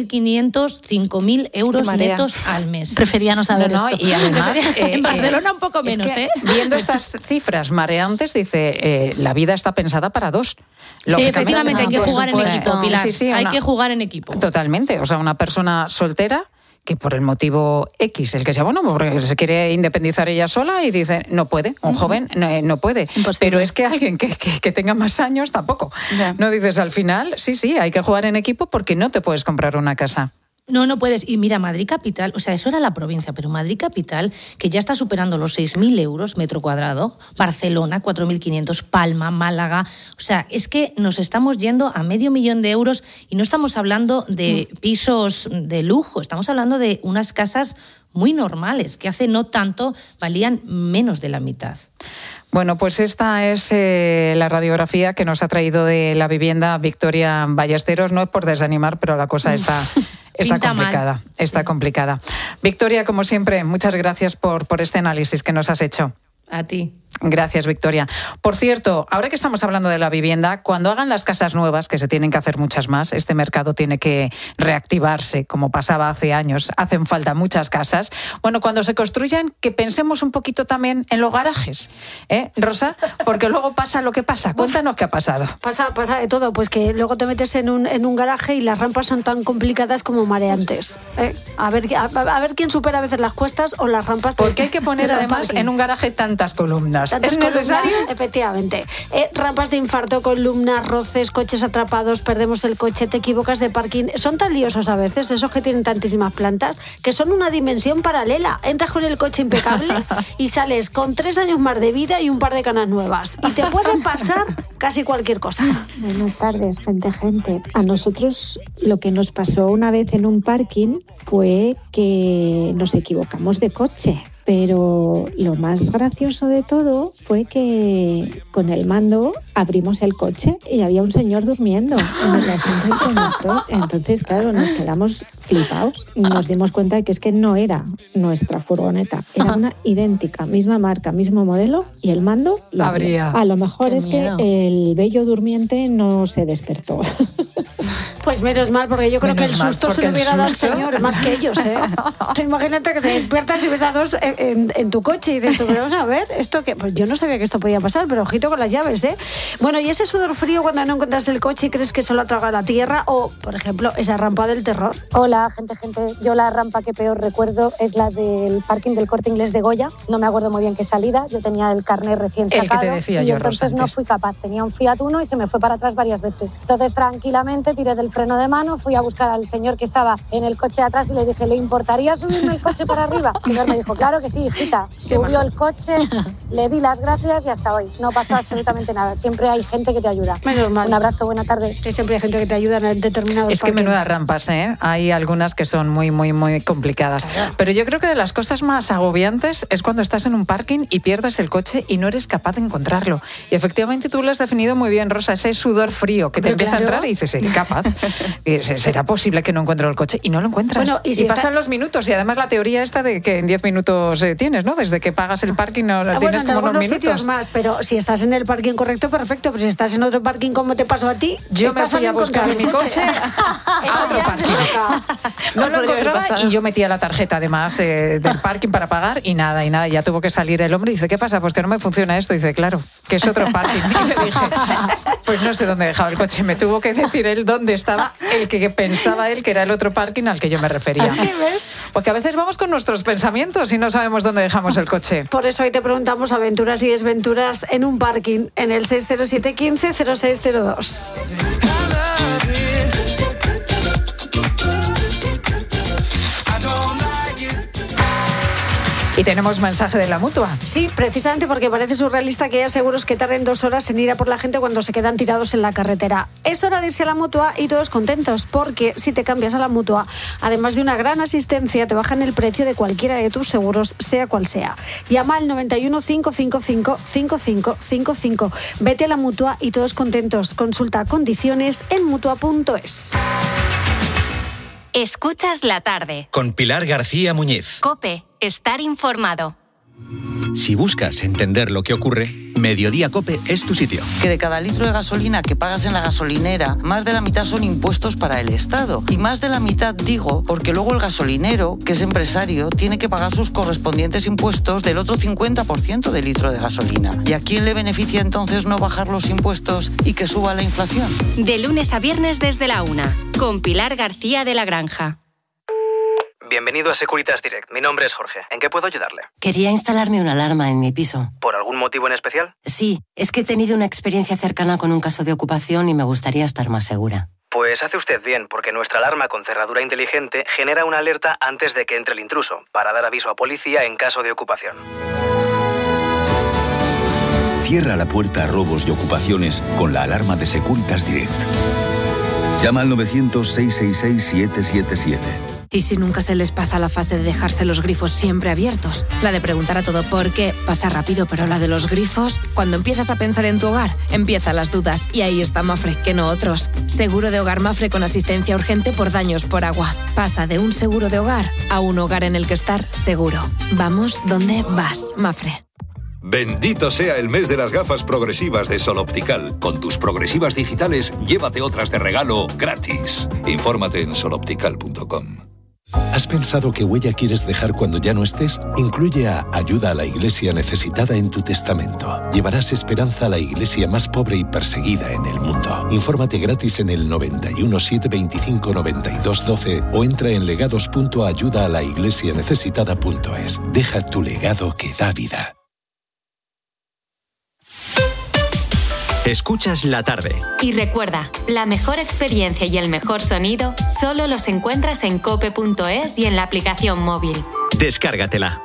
4.500, 5.000 euros netos al mes. Prefería no saber esto. Y además, en Barcelona un poco menos, es que, viendo estas cifras mareantes, dice, la vida está pensada para dos. Sí, efectivamente, hay que jugar en equipo, Pilar. Sí, hay que jugar en equipo. Totalmente, o sea, una persona soltera que por el motivo X, el que sea, bueno, porque se quiere independizar ella sola y dice, no puede, un joven no puede. Pero es que alguien que tenga más años tampoco. Ya. No dices, al final, sí, hay que jugar en equipo porque no te puedes comprar una casa. No puedes. Y mira, Madrid Capital, o sea, eso era la provincia, pero Madrid Capital, que ya está superando los 6.000 euros metro cuadrado, Barcelona, 4.500, Palma, Málaga, o sea, es que nos estamos yendo a 500.000 de euros y no estamos hablando de pisos de lujo, estamos hablando de unas casas muy normales, que hace no tanto valían menos de la mitad. Bueno, pues esta es la radiografía que nos ha traído de la vivienda Victoria Ballesteros. No es por desanimar, pero la cosa está complicada. Mal. Está complicada. Victoria, como siempre, muchas gracias por este análisis que nos has hecho. A ti. Gracias, Victoria. Por cierto, ahora que estamos hablando de la vivienda, cuando hagan las casas nuevas, que se tienen que hacer muchas más, este mercado tiene que reactivarse, como pasaba hace años, hacen falta muchas casas. Bueno, cuando se construyan, que pensemos un poquito también en los garajes, Rosa, porque luego pasa lo que pasa. Cuéntanos qué ha pasado. Pasa de todo, pues que luego te metes en un garaje y las rampas son tan complicadas como mareantes. A ver quién supera a veces las cuestas o las rampas. Porque hay que poner además en un garaje tantas columnas. ¿Es necesario? Efectivamente. Rampas de infarto, columnas, roces, coches atrapados, perdemos el coche, te equivocas de parking. Son tan liosos a veces, esos que tienen tantísimas plantas, que son una dimensión paralela. Entras con el coche impecable y sales con 3 años más de vida y un par de canas nuevas. Y te puede pasar casi cualquier cosa. Buenas tardes, gente. A nosotros lo que nos pasó una vez en un parking fue que nos equivocamos de coche. Pero lo más gracioso de todo fue que con el mando abrimos el coche y había un señor durmiendo en el asiento del conductor. Entonces, claro, nos quedamos flipados y nos dimos cuenta de que es que no era nuestra furgoneta, era una idéntica, misma marca, mismo modelo, y el mando lo abría. A lo mejor es que el bello durmiente no se despertó. Pues menos mal, porque yo creo que el susto se le hubiera dado al señor, más que ellos, Tú imagínate que te despiertas y ves a dos en tu coche y dices, pero vamos a ver, ¿esto qué? Pues yo no sabía que esto podía pasar, pero ojito con las llaves, Bueno, y ese sudor frío cuando no encuentras el coche y crees que solo traga la tierra, o, por ejemplo, esa rampa del terror. Hola, gente. Yo la rampa que peor recuerdo es la del parking del Corte Inglés de Goya. No me acuerdo muy bien qué salida, yo tenía el carnet recién sacado. El que te decía y yo, entonces Rosa, no fui capaz. Tenía un Fiat Uno y se me fue para atrás varias veces. Entonces, tranquilamente tiré del freno de mano, fui a buscar al señor que estaba en el coche de atrás y le dije, ¿le importaría subirme el coche para arriba? El señor me dijo, claro que sí, hijita. Subió el coche, le di las gracias y hasta hoy. No pasó absolutamente nada. Siempre hay gente que te ayuda. Menos mal. Un abrazo, buena tarde. Siempre hay gente que te ayuda en determinados Es que parkings. menudas rampas, ¿eh? Hay algunas que son muy, muy, muy complicadas. Pero yo creo que de las cosas más agobiantes es cuando estás en un parking y pierdes el coche y no eres capaz de encontrarlo. Y efectivamente tú lo has definido muy bien, Rosa, ese sudor frío que te empieza a entrar y dices, ¿seré capaz? ¿Será posible que no encuentre el coche? Y no lo encuentras. Bueno, y pasan los minutos. Y además la teoría esta de que en 10 minutos tienes, ¿no? Desde que pagas el parking tienes como unos minutos. Sitios más, pero si estás en el parking correcto, perfecto. Pero si estás en otro parking, como te pasó a ti, yo me fui a buscar mi coche a otro parking. No lo encontraba y yo metía la tarjeta además del parking para pagar y nada. Ya tuvo que salir el hombre y dice, ¿qué pasa? Pues que no me funciona esto. Y dice, claro, que es otro parking. Y le dije, pues no sé dónde dejaba el coche. Me tuvo que decir él dónde estaba el que pensaba él que era el otro parking al que yo me refería. ¿Es que ves? Porque a veces vamos con nuestros pensamientos y no sabemos dónde dejamos el coche. Por eso hoy te preguntamos aventuras y desventuras en un parking en el 607 15 0602. Y tenemos mensaje de la Mutua. Sí, precisamente porque parece surrealista que haya seguros que tarden 2 horas en ir a por la gente cuando se quedan tirados en la carretera. Es hora de irse a la Mutua y todos contentos, porque si te cambias a la Mutua, además de una gran asistencia, te bajan el precio de cualquiera de tus seguros, sea cual sea. Llama al 91 555 5555. Vete a la Mutua y todos contentos. Consulta condiciones en mutua.es. Escuchas la tarde. Con Pilar García Muñiz. COPE. Estar informado. Si buscas entender lo que ocurre, Mediodía COPE es tu sitio. Que de cada litro de gasolina que pagas en la gasolinera, más de la mitad son impuestos para el Estado. Y más de la mitad, digo, porque luego el gasolinero, que es empresario, tiene que pagar sus correspondientes impuestos del otro 50% del litro de gasolina. ¿Y a quién le beneficia entonces no bajar los impuestos y que suba la inflación? De lunes a viernes desde la 1, con Pilar García de la Granja. Bienvenido a Securitas Direct. Mi nombre es Jorge. ¿En qué puedo ayudarle? Quería instalarme una alarma en mi piso. ¿Por algún motivo en especial? Sí, es que he tenido una experiencia cercana con un caso de ocupación y me gustaría estar más segura. Pues hace usted bien, porque nuestra alarma con cerradura inteligente genera una alerta antes de que entre el intruso, para dar aviso a policía en caso de ocupación. Cierra la puerta a robos y ocupaciones con la alarma de Securitas Direct. Llama al 900-666-777. ¿Y si nunca se les pasa la fase de dejarse los grifos siempre abiertos? La de preguntar a todo por qué pasa rápido, pero la de los grifos, cuando empiezas a pensar en tu hogar, empiezan las dudas. Y ahí está Mafre, que no otros. Seguro de hogar Mafre con asistencia urgente por daños por agua. Pasa de un seguro de hogar a un hogar en el que estar seguro. Vamos donde vas, Mafre. Bendito sea el mes de las gafas progresivas de Sol Optical. Con tus progresivas digitales, llévate otras de regalo gratis. Infórmate en soloptical.com. ¿Has pensado qué huella quieres dejar cuando ya no estés? Incluye a Ayuda a la Iglesia Necesitada en tu testamento. Llevarás esperanza a la iglesia más pobre y perseguida en el mundo. Infórmate gratis en el 91 725 92 12 o entra en legados.ayudaalaIglesianecesitada.es. Deja tu legado que da vida. Escuchas la tarde. Y recuerda, la mejor experiencia y el mejor sonido solo los encuentras en cope.es y en la aplicación móvil. Descárgatela.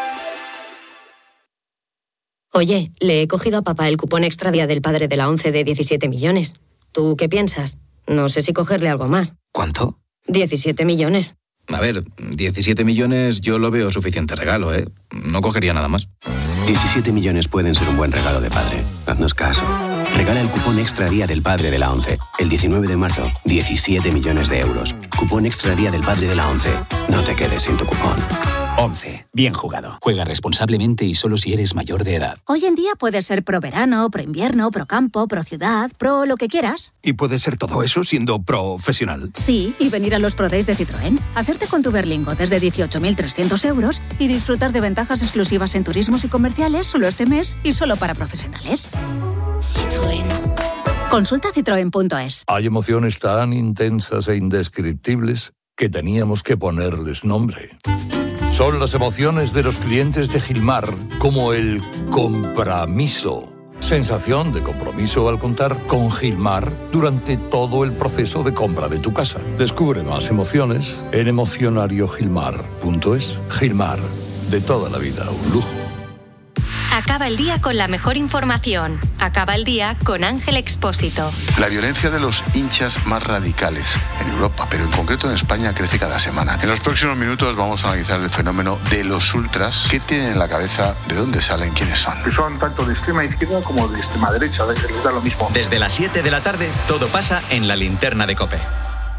Oye, le he cogido a papá el cupón extra día del padre de la 11 de 17 millones. ¿Tú qué piensas? No sé si cogerle algo más. ¿Cuánto? 17 millones. A ver, 17 millones yo lo veo suficiente regalo, ¿eh? No cogería nada más. 17 millones pueden ser un buen regalo de padre. Haznos caso. Regala el cupón extra día del padre de la 11. El 19 de marzo, 17 millones de euros. Cupón extra día del padre de la 11. No te quedes sin tu cupón. 11. Bien jugado. Juega responsablemente y solo si eres mayor de edad. Hoy en día puedes ser pro verano, pro invierno, pro campo, pro ciudad, pro lo que quieras. ¿Y puede ser todo eso siendo profesional? Sí, y venir a los Pro Days de Citroën, hacerte con tu Berlingo desde 18.300 euros y disfrutar de ventajas exclusivas en turismos y comerciales solo este mes y solo para profesionales. Citroën. Consulta citroen.es. Hay emociones tan intensas e indescriptibles que teníamos que ponerles nombre. Son las emociones de los clientes de Gilmar, como el compromiso. Sensación de compromiso al contar con Gilmar durante todo el proceso de compra de tu casa. Descubre más emociones en emocionariogilmar.es. Gilmar, de toda la vida, un lujo. Acaba el día con la mejor información. Acaba el día con Ángel Expósito. La violencia de los hinchas más radicales en Europa, pero en concreto en España, crece cada semana. En los próximos minutos vamos a analizar el fenómeno de los ultras. ¿Qué tienen en la cabeza? ¿De dónde salen? ¿Quiénes son? Son tanto de extrema izquierda como de extrema derecha. Les da lo mismo. Desde las 7 de la tarde, todo pasa en la linterna de COPE.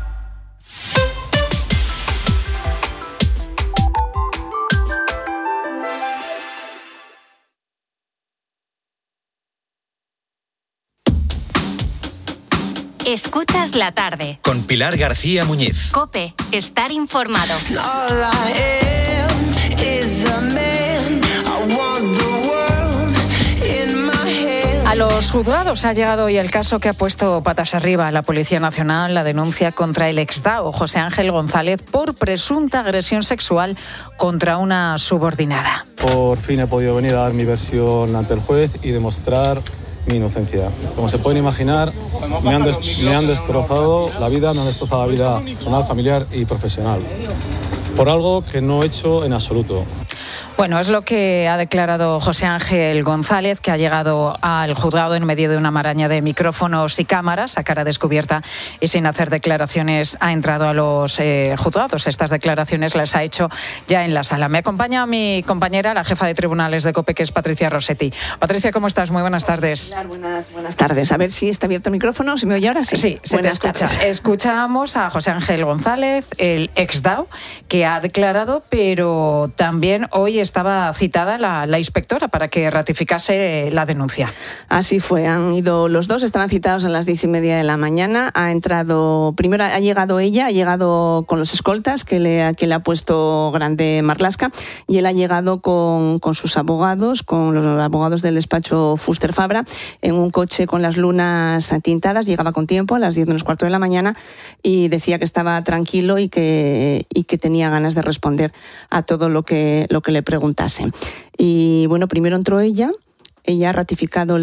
Escuchas la tarde. Con Pilar García Muñiz. COPE, estar informado. A los juzgados ha llegado hoy el caso que ha puesto patas arriba a la Policía Nacional, la denuncia contra el exdao José Ángel González por presunta agresión sexual contra una subordinada. Por fin he podido venir a dar mi versión ante el juez y demostrar mi inocencia. Como se pueden imaginar, me han destrozado la vida, me han destrozado la vida personal, familiar y profesional, por algo que no he hecho en absoluto. Bueno, es lo que ha declarado José Ángel González, que ha llegado al juzgado en medio de una maraña de micrófonos y cámaras, a cara descubierta y sin hacer declaraciones, ha entrado a los juzgados. Estas declaraciones las ha hecho ya en la sala. Me acompaña mi compañera, la jefa de tribunales de COPE, que es Patricia Rossetti. Patricia, ¿cómo estás? Muy buenas tardes. Buenas tardes. A ver si está abierto el micrófono. ¿Se me oye ahora? Sí, se te escucha. Escuchamos a José Ángel González, el exdao, que ha declarado, pero también hoy estaba citada la inspectora para que ratificase la denuncia. Así fue, han ido los dos, estaban citados a las 10:30 de la mañana. Primero ha llegado ella, ha llegado con los escoltas que le ha puesto Grande Marlaska, y él ha llegado con sus abogados, con los abogados del despacho Fuster Fabra, en un coche con las lunas tintadas. Llegaba con tiempo, a las 10 menos cuarto de la mañana, y decía que estaba tranquilo y que tenía ganas de responder a todo lo que le preguntase. Y bueno, primero entró ella ha ratificado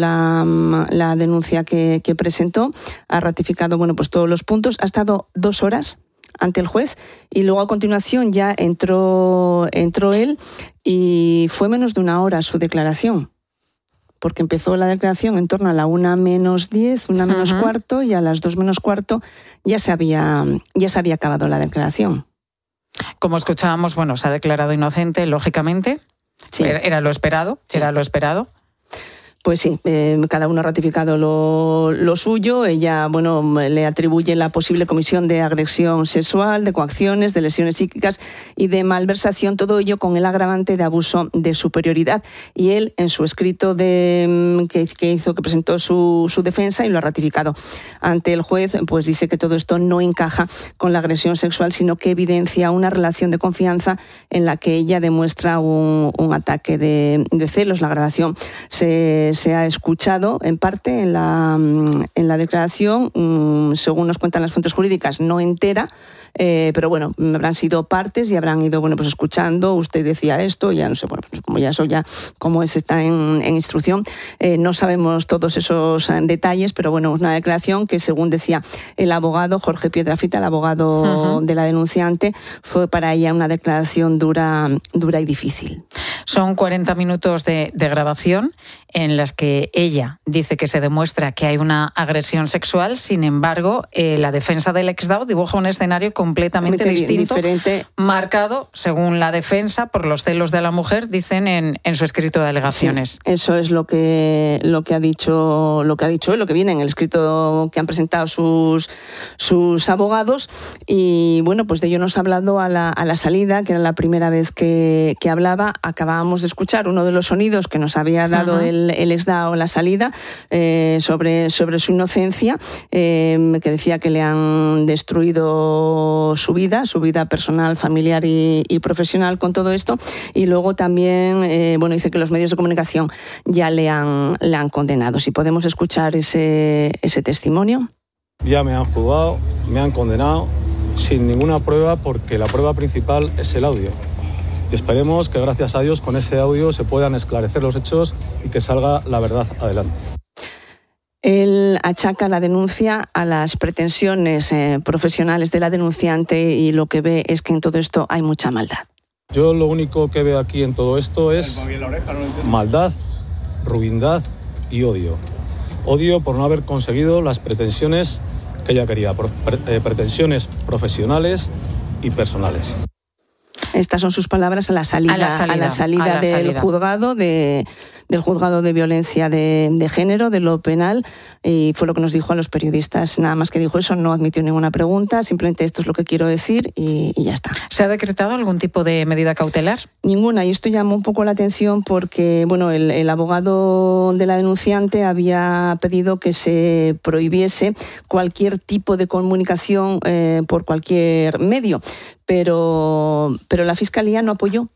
la denuncia que presentó, ha ratificado pues todos los puntos, ha estado 2 horas ante el juez y luego a continuación ya entró él, y fue menos de 1 hora su declaración, porque empezó la declaración en torno a la 1:10, 1:15, y a las 2:15 ya se había acabado la declaración. Como escuchábamos, se ha declarado inocente, lógicamente. Sí. Era lo esperado, sí. Era lo esperado. Pues sí, cada uno ha ratificado lo suyo. Ella, le atribuye la posible comisión de agresión sexual, de coacciones, de lesiones psíquicas y de malversación, todo ello con el agravante de abuso de superioridad. Y él, en su escrito que presentó su defensa, y lo ha ratificado ante el juez, pues dice que todo esto no encaja con la agresión sexual, sino que evidencia una relación de confianza en la que ella demuestra un ataque de celos. La grabación se ha escuchado en parte en la declaración, según nos cuentan las fuentes jurídicas, no entera, pero habrán sido partes y habrán ido escuchando. Usted decía esto, ya no sé, como ya eso como está en instrucción, no sabemos todos esos detalles, pero una declaración que, según decía el abogado Jorge Piedrafita, el abogado de la denunciante, fue para ella una declaración dura y difícil. Son 40 minutos de grabación en las que ella dice que se demuestra que hay una agresión sexual. Sin embargo, la defensa del exdao dibuja un escenario completamente distinto, diferente, marcado, según la defensa, por los celos de la mujer, dicen en su escrito de alegaciones. Sí, eso es lo que ha dicho él, lo que viene en el escrito que han presentado sus abogados. Y pues de ello nos ha hablado a la salida, que era la primera vez que hablaba. Acabábamos de escuchar uno de los sonidos que nos había dado el exdao a la salida, sobre su inocencia, que decía que le han destruido su vida personal, familiar y profesional con todo esto. Y luego también dice que los medios de comunicación ya le han condenado. Si podemos escuchar ese testimonio. Ya me han juzgado, me han condenado sin ninguna prueba, porque la prueba principal es el audio. Y esperemos que gracias a Dios con ese audio se puedan esclarecer los hechos y que salga la verdad adelante. Él achaca la denuncia a las pretensiones profesionales de la denunciante y lo que ve es que en todo esto hay mucha maldad. Yo lo único que veo aquí en todo esto es maldad, ruindad y odio. Odio por no haber conseguido las pretensiones que ella quería, pretensiones profesionales y personales. Estas son sus palabras a la salida del juzgado del juzgado de violencia de género, de lo penal, y fue lo que nos dijo a los periodistas. Nada más que dijo eso, no admitió ninguna pregunta, simplemente esto es lo que quiero decir y ya está. ¿Se ha decretado algún tipo de medida cautelar? Ninguna, y esto llamó un poco la atención porque bueno, el abogado de la denunciante había pedido que se prohibiese cualquier tipo de comunicación por cualquier medio, pero la Fiscalía no apoyó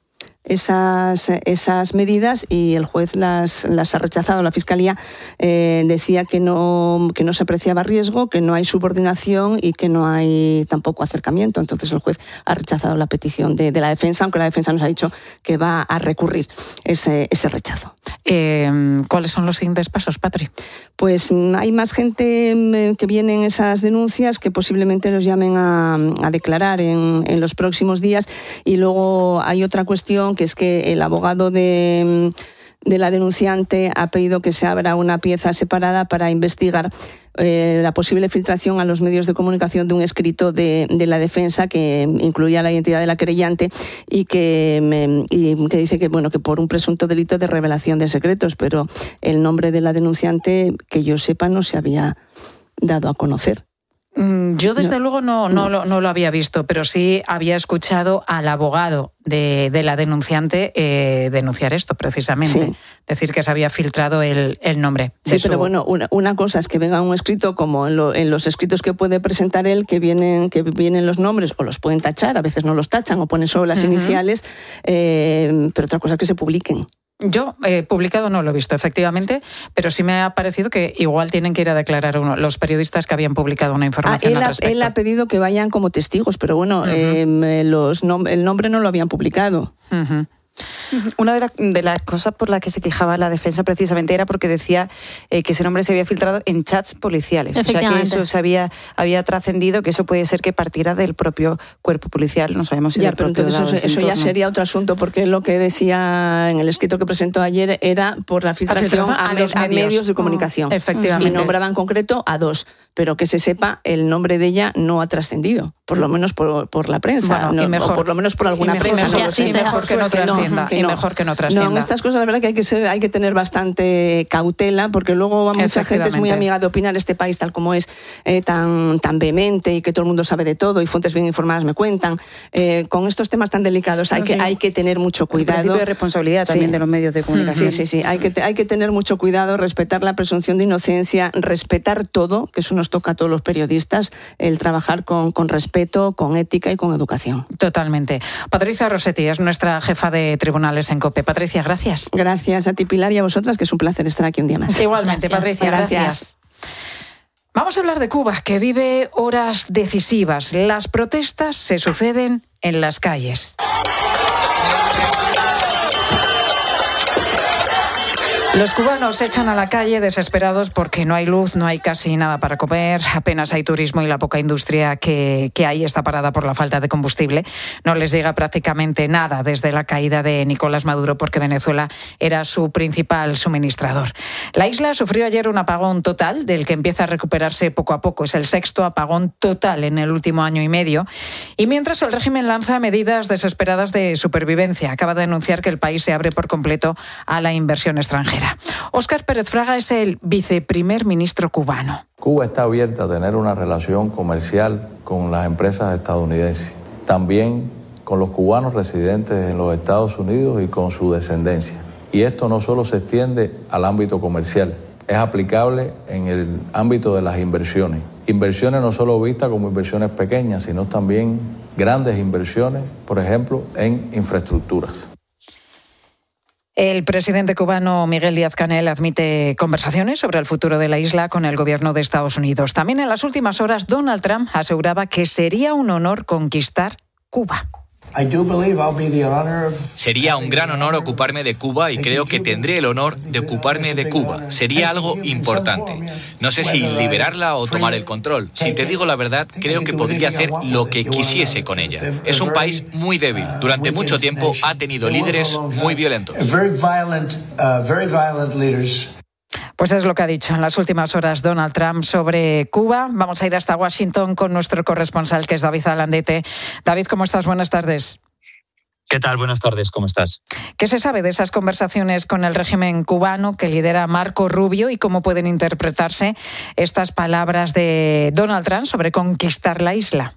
esas medidas y el juez las ha rechazado. La Fiscalía decía que no se apreciaba riesgo, que no hay subordinación y que no hay tampoco acercamiento. Entonces el juez ha rechazado la petición de la defensa, aunque la defensa nos ha dicho que va a recurrir ese rechazo. ¿Cuáles son los siguientes pasos, Patri? Pues hay más gente que viene en esas denuncias que posiblemente los llamen a declarar en los próximos días. Y luego hay otra cuestión, que es que el abogado de la denunciante ha pedido que se abra una pieza separada para investigar la posible filtración a los medios de comunicación de un escrito de la defensa que incluía la identidad de la querellante y que dice que por un presunto delito de revelación de secretos, pero el nombre de la denunciante, que yo sepa, no se había dado a conocer. Yo desde luego no lo había visto, pero sí había escuchado al abogado de la denunciante denunciar esto precisamente, sí. Decir que se había filtrado el nombre. Sí, pero bueno, una cosa es que venga un escrito como en los escritos que puede presentar él, que vienen los nombres o los pueden tachar, a veces no los tachan o ponen solo las iniciales, pero otra cosa es que se publiquen. Yo publicado no lo he visto, efectivamente, pero sí me ha parecido que igual tienen que ir a declarar los periodistas que habían publicado una información al respecto. Él ha pedido que vayan como testigos, pero bueno, el nombre no lo habían publicado. Uh-huh. Una de las cosas por las que se quejaba la defensa precisamente era porque decía que ese nombre se había filtrado en chats policiales. O sea que eso se había trascendido, que eso puede ser que partiera del propio cuerpo policial, no sabemos si ya, del propio pero entonces eso ya sería otro asunto, porque lo que decía en el escrito que presentó ayer era por la filtración a medios de comunicación. Efectivamente. Y nombraba en concreto a 2, pero que se sepa, el nombre de ella no ha trascendido, por lo menos por la prensa, bueno, o por lo menos por alguna prensa. Mejor que no trascienda. No, en estas cosas la verdad que hay que tener bastante cautela, porque luego mucha gente es muy amiga de opinar este país tal como es, tan vehemente y que todo el mundo sabe de todo y fuentes bien informadas me cuentan. Con estos temas tan delicados hay que tener mucho cuidado. El principio de responsabilidad también de los medios de comunicación. Sí, hay que tener mucho cuidado, respetar la presunción de inocencia, respetar todo, que eso nos toca a todos los periodistas, el trabajar con respeto, con ética y con educación. Totalmente. Patricia Rossetti es nuestra jefa de tribunales en COPE. Patricia, gracias. Gracias a ti, Pilar, y a vosotras, que es un placer estar aquí un día más. Igualmente, gracias. Patricia, gracias. Vamos a hablar de Cuba, que vive horas decisivas. Las protestas se suceden en las calles. Los cubanos se echan a la calle desesperados porque no hay luz, no hay casi nada para comer, apenas hay turismo y la poca industria que hay está parada por la falta de combustible. No les llega prácticamente nada desde la caída de Nicolás Maduro porque Venezuela era su principal suministrador. La isla sufrió ayer un apagón total del que empieza a recuperarse poco a poco. Es el 6º apagón total en el último año y medio. Y mientras el régimen lanza medidas desesperadas de supervivencia, acaba de anunciar que el país se abre por completo a la inversión extranjera. Óscar Pérez Fraga es el viceprimer ministro cubano. Cuba está abierta a tener una relación comercial con las empresas estadounidenses, también con los cubanos residentes en los Estados Unidos y con su descendencia. Y esto no solo se extiende al ámbito comercial, es aplicable en el ámbito de las inversiones. Inversiones no solo vistas como inversiones pequeñas, sino también grandes inversiones, por ejemplo, en infraestructuras. El presidente cubano Miguel Díaz-Canel admite conversaciones sobre el futuro de la isla con el gobierno de Estados Unidos. También en las últimas horas Donald Trump aseguraba que sería un honor conquistar Cuba. Sería un gran honor ocuparme de Cuba y creo que tendré el honor de ocuparme de Cuba. Sería algo importante. No sé si liberarla o tomar el control. Si te digo la verdad, creo que podría hacer lo que quisiese con ella. Es un país muy débil. Durante mucho tiempo ha tenido líderes muy violentos. Pues es lo que ha dicho en las últimas horas Donald Trump sobre Cuba. Vamos a ir hasta Washington con nuestro corresponsal, que es David Alandete. David, ¿cómo estás? Buenas tardes. ¿Qué tal? Buenas tardes, ¿cómo estás? ¿Qué se sabe de esas conversaciones con el régimen cubano que lidera Marco Rubio y cómo pueden interpretarse estas palabras de Donald Trump sobre conquistar la isla?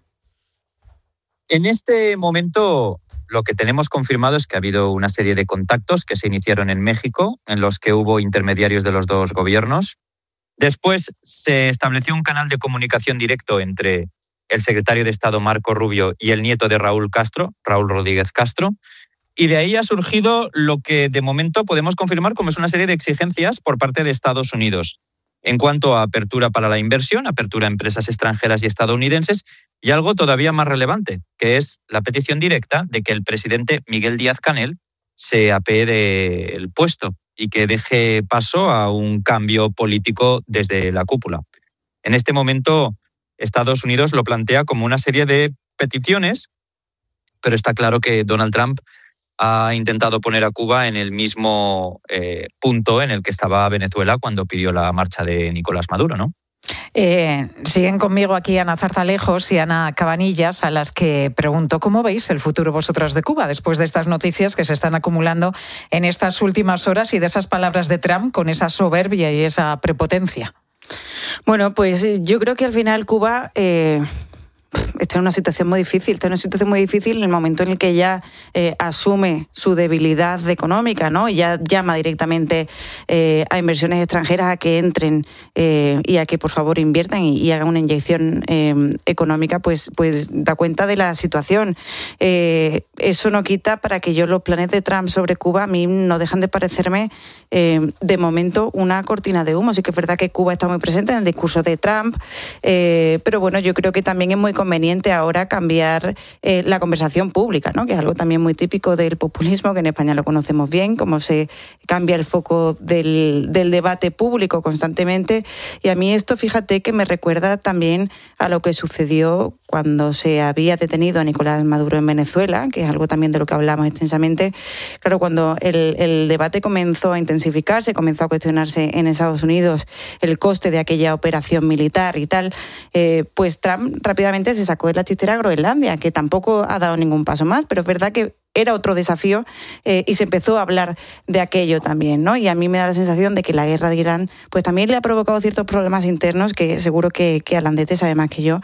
En este momento, lo que tenemos confirmado es que ha habido una serie de contactos que se iniciaron en México, en los que hubo intermediarios de los dos gobiernos. Después se estableció un canal de comunicación directo entre el secretario de Estado Marco Rubio y el nieto de Raúl Rodríguez Castro. Y de ahí ha surgido lo que de momento podemos confirmar como es una serie de exigencias por parte de Estados Unidos en cuanto a apertura para la inversión, apertura a empresas extranjeras y estadounidenses, y algo todavía más relevante, que es la petición directa de que el presidente Miguel Díaz-Canel se apee del puesto y que deje paso a un cambio político desde la cúpula. En este momento, Estados Unidos lo plantea como una serie de peticiones, pero está claro que Donald Trump ha intentado poner a Cuba en el mismo punto en el que estaba Venezuela cuando pidió la marcha de Nicolás Maduro, ¿no? Siguen conmigo aquí Ana Zarzalejos y Ana Cabanillas, a las que pregunto cómo veis el futuro vosotros de Cuba después de estas noticias que se están acumulando en estas últimas horas y de esas palabras de Trump con esa soberbia y esa prepotencia. Bueno, pues yo creo que al final Cuba está en una situación muy difícil. Está en una situación muy difícil en el momento en el que ya asume su debilidad económica, ¿no? Y ya llama directamente a inversiones extranjeras a que entren y a que por favor inviertan y hagan una inyección económica, pues da cuenta de la situación. Eso no quita para que los planes de Trump sobre Cuba a mí no dejan de parecerme de momento una cortina de humo. Sí que es verdad que Cuba está muy presente en el discurso de Trump, pero bueno, yo creo que también es muy conveniente ahora cambiar la conversación pública, ¿no? Que es algo también muy típico del populismo, que en España lo conocemos bien, cómo se cambia el foco del debate público constantemente. Y a mí esto, fíjate, que me recuerda también a lo que sucedió cuando se había detenido a Nicolás Maduro en Venezuela, que es algo también de lo que hablamos extensamente. Claro, cuando el debate comenzó a intensificarse, comenzó a cuestionarse en Estados Unidos el coste de aquella operación militar y tal, pues Trump rápidamente se sacó de la chistera a Groenlandia, que tampoco ha dado ningún paso más, pero es verdad que era otro desafío y se empezó a hablar de aquello también, ¿no? Y a mí me da la sensación de que la guerra de Irán pues también le ha provocado ciertos problemas internos que seguro que Alandete sabe más que yo,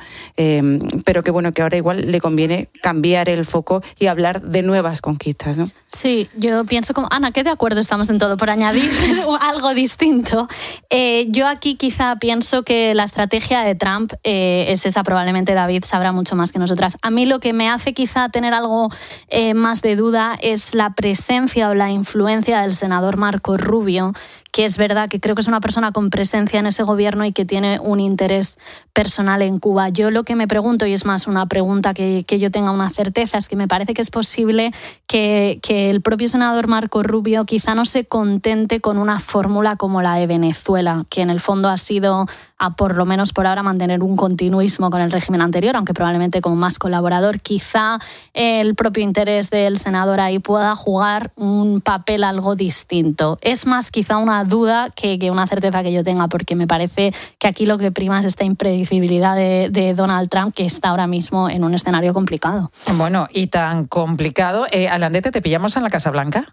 pero que bueno, que ahora igual le conviene cambiar el foco y hablar de nuevas conquistas, ¿no? Sí, yo pienso como Ana, que de acuerdo estamos en todo, por añadir algo distinto. Yo aquí quizá pienso que la estrategia de Trump es esa, probablemente David sabrá mucho más que nosotras. A mí lo que me hace quizá tener algo más de duda es la presencia o la influencia del senador Marco Rubio, que es verdad que creo que es una persona con presencia en ese gobierno y que tiene un interés personal en Cuba. Yo lo que me pregunto, y es más una pregunta que yo tenga una certeza, es que me parece que es posible que el propio senador Marco Rubio quizá no se contente con una fórmula como la de Venezuela, que en el fondo ha sido, por lo menos por ahora, mantener un continuismo con el régimen anterior, aunque probablemente como más colaborador. Quizá el propio interés del senador ahí pueda jugar un papel algo distinto. Es más quizá una duda que una certeza que yo tenga, porque me parece que aquí lo que prima es esta impredecibilidad de Donald Trump, que está ahora mismo en un escenario complicado. Bueno, y tan complicado. Alandete, ¿te pillamos en la Casa Blanca?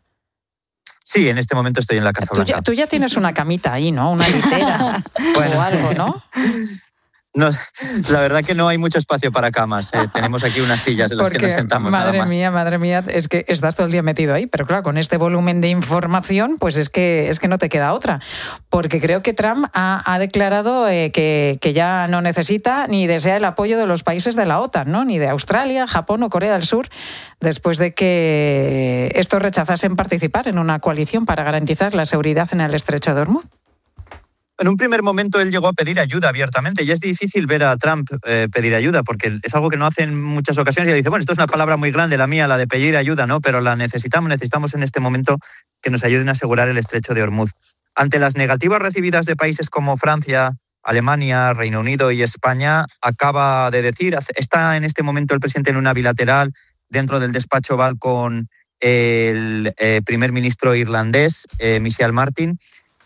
Sí, en este momento estoy en la Casa Blanca. Tú ya tienes una camita ahí, ¿no? Una litera o algo, ¿no? No, la verdad que no hay mucho espacio para camas. Tenemos aquí unas sillas en las que nos sentamos. Madre nada más. mía, es que estás todo el día metido ahí, pero claro, con este volumen de información, pues es que no te queda otra. Porque creo que Trump ha declarado que ya no necesita ni desea el apoyo de los países de la OTAN, ¿no? Ni de Australia, Japón o Corea del Sur, después de que estos rechazasen participar en una coalición para garantizar la seguridad en el Estrecho de Hormuz. En un primer momento él llegó a pedir ayuda abiertamente y es difícil ver a Trump pedir ayuda porque es algo que no hace en muchas ocasiones. Y él dice, bueno, esto es una palabra muy grande, la mía, la de pedir ayuda, ¿no? Pero la necesitamos en este momento que nos ayuden a asegurar el estrecho de Hormuz. Ante las negativas recibidas de países como Francia, Alemania, Reino Unido y España, acaba de decir, está en este momento el presidente en una bilateral dentro del despacho Oval con el primer ministro irlandés, Michel Martin,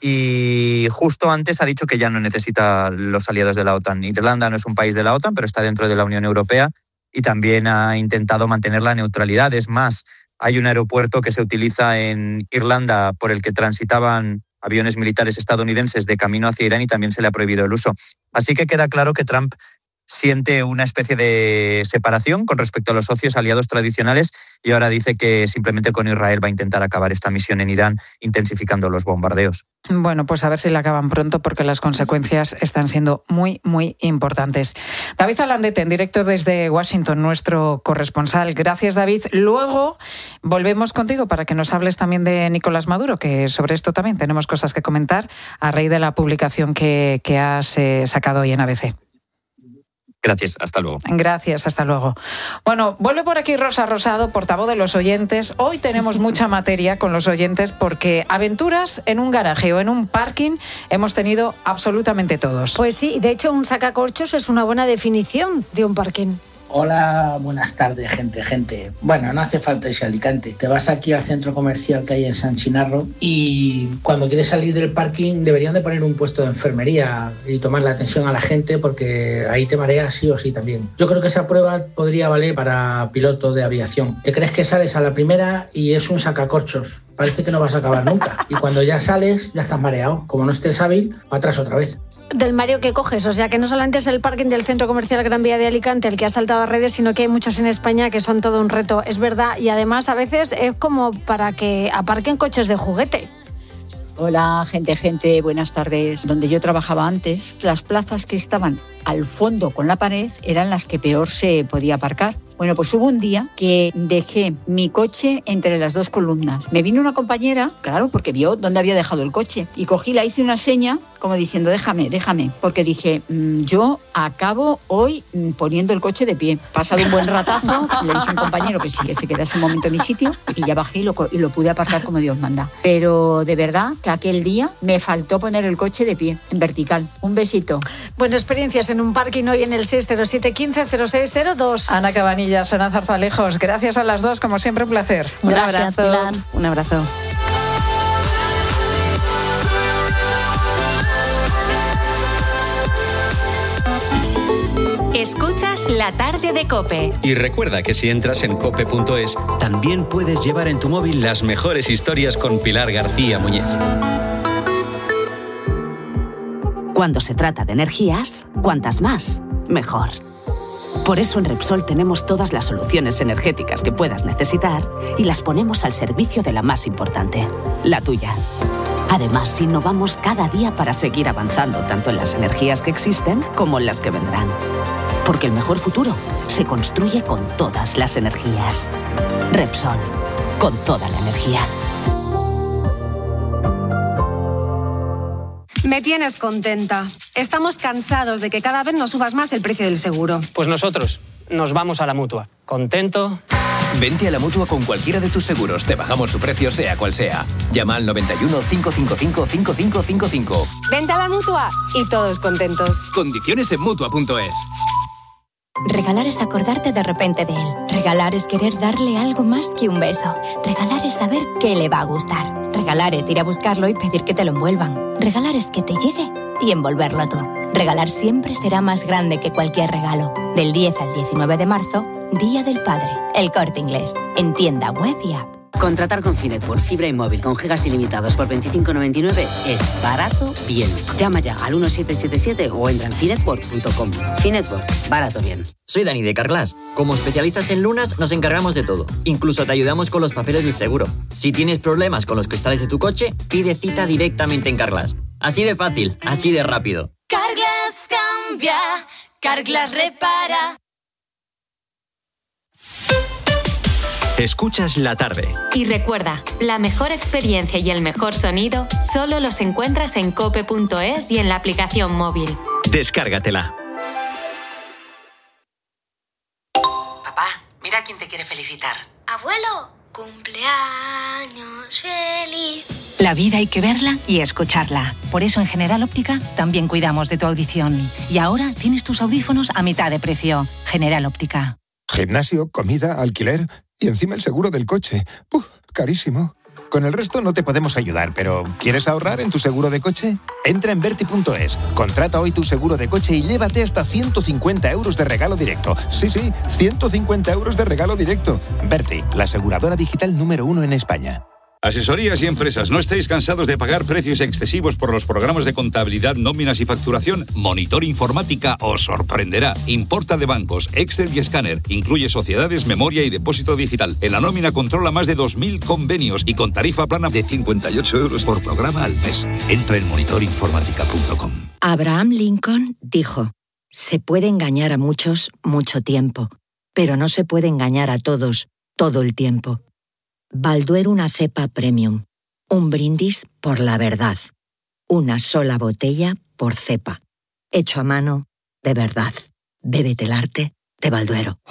y justo antes ha dicho que ya no necesita los aliados de la OTAN. Irlanda no es un país de la OTAN, pero está dentro de la Unión Europea y también ha intentado mantener la neutralidad. Es más, hay un aeropuerto que se utiliza en Irlanda por el que transitaban aviones militares estadounidenses de camino hacia Irán y también se le ha prohibido el uso. Así que queda claro que Trump siente una especie de separación con respecto a los socios aliados tradicionales y ahora dice que simplemente con Israel va a intentar acabar esta misión en Irán, intensificando los bombardeos. Bueno, pues a ver si la acaban pronto porque las consecuencias están siendo muy, muy importantes. David Alandete, en directo desde Washington, nuestro corresponsal. Gracias, David. Luego volvemos contigo para que nos hables también de Nicolás Maduro, que sobre esto también tenemos cosas que comentar a raíz de la publicación que has sacado hoy en ABC. Gracias, hasta luego. Gracias, hasta luego. Bueno, vuelve por aquí Rosa Rosado, portavoz de los oyentes. Hoy tenemos mucha materia con los oyentes porque aventuras en un garaje o en un parking hemos tenido absolutamente todos. Pues sí, de hecho un sacacorchos es una buena definición de un parking. Hola, buenas tardes, gente. Bueno, no hace falta irse a Alicante. Te vas aquí al centro comercial que hay en San Chinarro y cuando quieres salir del parking deberían de poner un puesto de enfermería y tomar la atención a la gente porque ahí te mareas sí o sí también. Yo creo que esa prueba podría valer para piloto de aviación. Te crees que sales a la primera y es un sacacorchos. Parece que no vas a acabar nunca. Y cuando ya sales, ya estás mareado. Como no estés hábil, atrás otra vez. Del mareo que coges, o sea que no solamente es el parking del Centro Comercial Gran Vía de Alicante el que ha saltado a redes, sino que hay muchos en España que son todo un reto, es verdad, y además a veces es como para que aparquen coches de juguete. Hola, gente, buenas tardes. Donde yo trabajaba antes, las plazas que estaban al fondo con la pared eran las que peor se podía aparcar. Bueno, pues hubo un día que dejé mi coche entre las dos columnas. Me vino una compañera, claro, porque vio dónde había dejado el coche. Y cogí, la hice una seña, como diciendo, déjame. Porque dije, yo acabo hoy poniendo el coche de pie. Pasado un buen ratazo, le dije a un compañero que sí, que se quedase un momento en mi sitio, y ya bajé y lo pude aparcar como Dios manda. Pero de verdad que aquel día me faltó poner el coche de pie, en vertical. Un besito. Bueno, experiencias en un parking hoy en el 607 15 0602. Ana Cabanillas, Ana Zarzalejos, gracias a las dos, como siempre un placer. Gracias, Pilar. Un abrazo. Escuchas La Tarde de COPE. Y recuerda que si entras en cope.es, también puedes llevar en tu móvil las mejores historias con Pilar García Muñez. Cuando se trata de energías, cuantas más, mejor. Por eso en Repsol tenemos todas las soluciones energéticas que puedas necesitar y las ponemos al servicio de la más importante, la tuya. Además, innovamos cada día para seguir avanzando tanto en las energías que existen como en las que vendrán. Porque el mejor futuro se construye con todas las energías. Repsol, con toda la energía. Me tienes contenta. Estamos cansados de que cada vez nos subas más el precio del seguro. Pues nosotros nos vamos a la Mutua. ¿Contento? Vente a la Mutua con cualquiera de tus seguros. Te bajamos su precio sea cual sea. Llama al 91 555 5555. Vente a la Mutua y todos contentos. Condiciones en Mutua.es. Regalar es acordarte de repente de él. Regalar es querer darle algo más que un beso. Regalar es saber qué le va a gustar. Regalar es ir a buscarlo y pedir que te lo envuelvan. Regalar es que te llegue y envolverlo tú. Regalar siempre será más grande que cualquier regalo. Del 10 al 19 de marzo, Día del Padre. El Corte Inglés. En tienda web y app. Contratar con Finetwork fibra y móvil con gigas ilimitados por 25,99 es barato bien. Llama ya al 1777 o entra en finetwork.com. Finetwork, barato bien. Soy Dani de Carglass. Como especialistas en lunas nos encargamos de todo. Incluso te ayudamos con los papeles del seguro. Si tienes problemas con los cristales de tu coche, pide cita directamente en Carglass. Así de fácil, así de rápido. Carglass cambia, Carglass repara. Escuchas La Tarde. Y recuerda, la mejor experiencia y el mejor sonido solo los encuentras en cope.es y en la aplicación móvil. Descárgatela. Papá, mira quién te quiere felicitar. Abuelo, cumpleaños feliz. La vida hay que verla y escucharla. Por eso en General Óptica también cuidamos de tu audición. Y ahora tienes tus audífonos a mitad de precio. General Óptica. Gimnasio, comida, alquiler y encima el seguro del coche. Carísimo. Con el resto no te podemos ayudar, pero ¿quieres ahorrar en tu seguro de coche? Entra en Verti.es, contrata hoy tu seguro de coche y llévate hasta 150 euros de regalo directo. Sí, 150 euros de regalo directo. Verti, la aseguradora digital número 1 en España. Asesorías y empresas, ¿no estáis cansados de pagar precios excesivos por los programas de contabilidad, nóminas y facturación? Monitor Informática os sorprenderá. Importa de bancos, Excel y escáner. Incluye sociedades, memoria y depósito digital. En la nómina controla más de 2.000 convenios y con tarifa plana de 58 euros por programa al mes. Entra en monitorinformática.com. Abraham Lincoln dijo: se puede engañar a muchos mucho tiempo, pero no se puede engañar a todos todo el tiempo. Balduero, una cepa premium. Un brindis por la verdad. Una sola botella por cepa. Hecho a mano, de verdad. Bébete el arte de Balduero.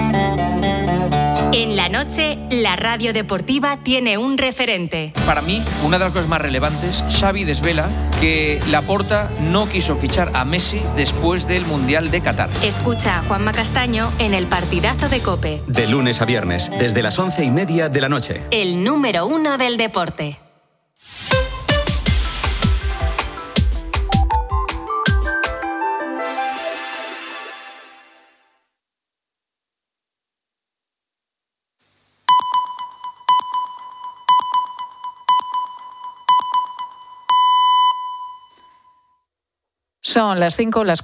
En la noche, la radio deportiva tiene un referente. Para mí, una de las cosas más relevantes, Xavi desvela que Laporta no quiso fichar a Messi después del Mundial de Qatar. Escucha a Juanma Castaño en el partidazo de COPE. De lunes a viernes, desde las 11:30 de la noche. El número 1 del deporte. Son las 5, las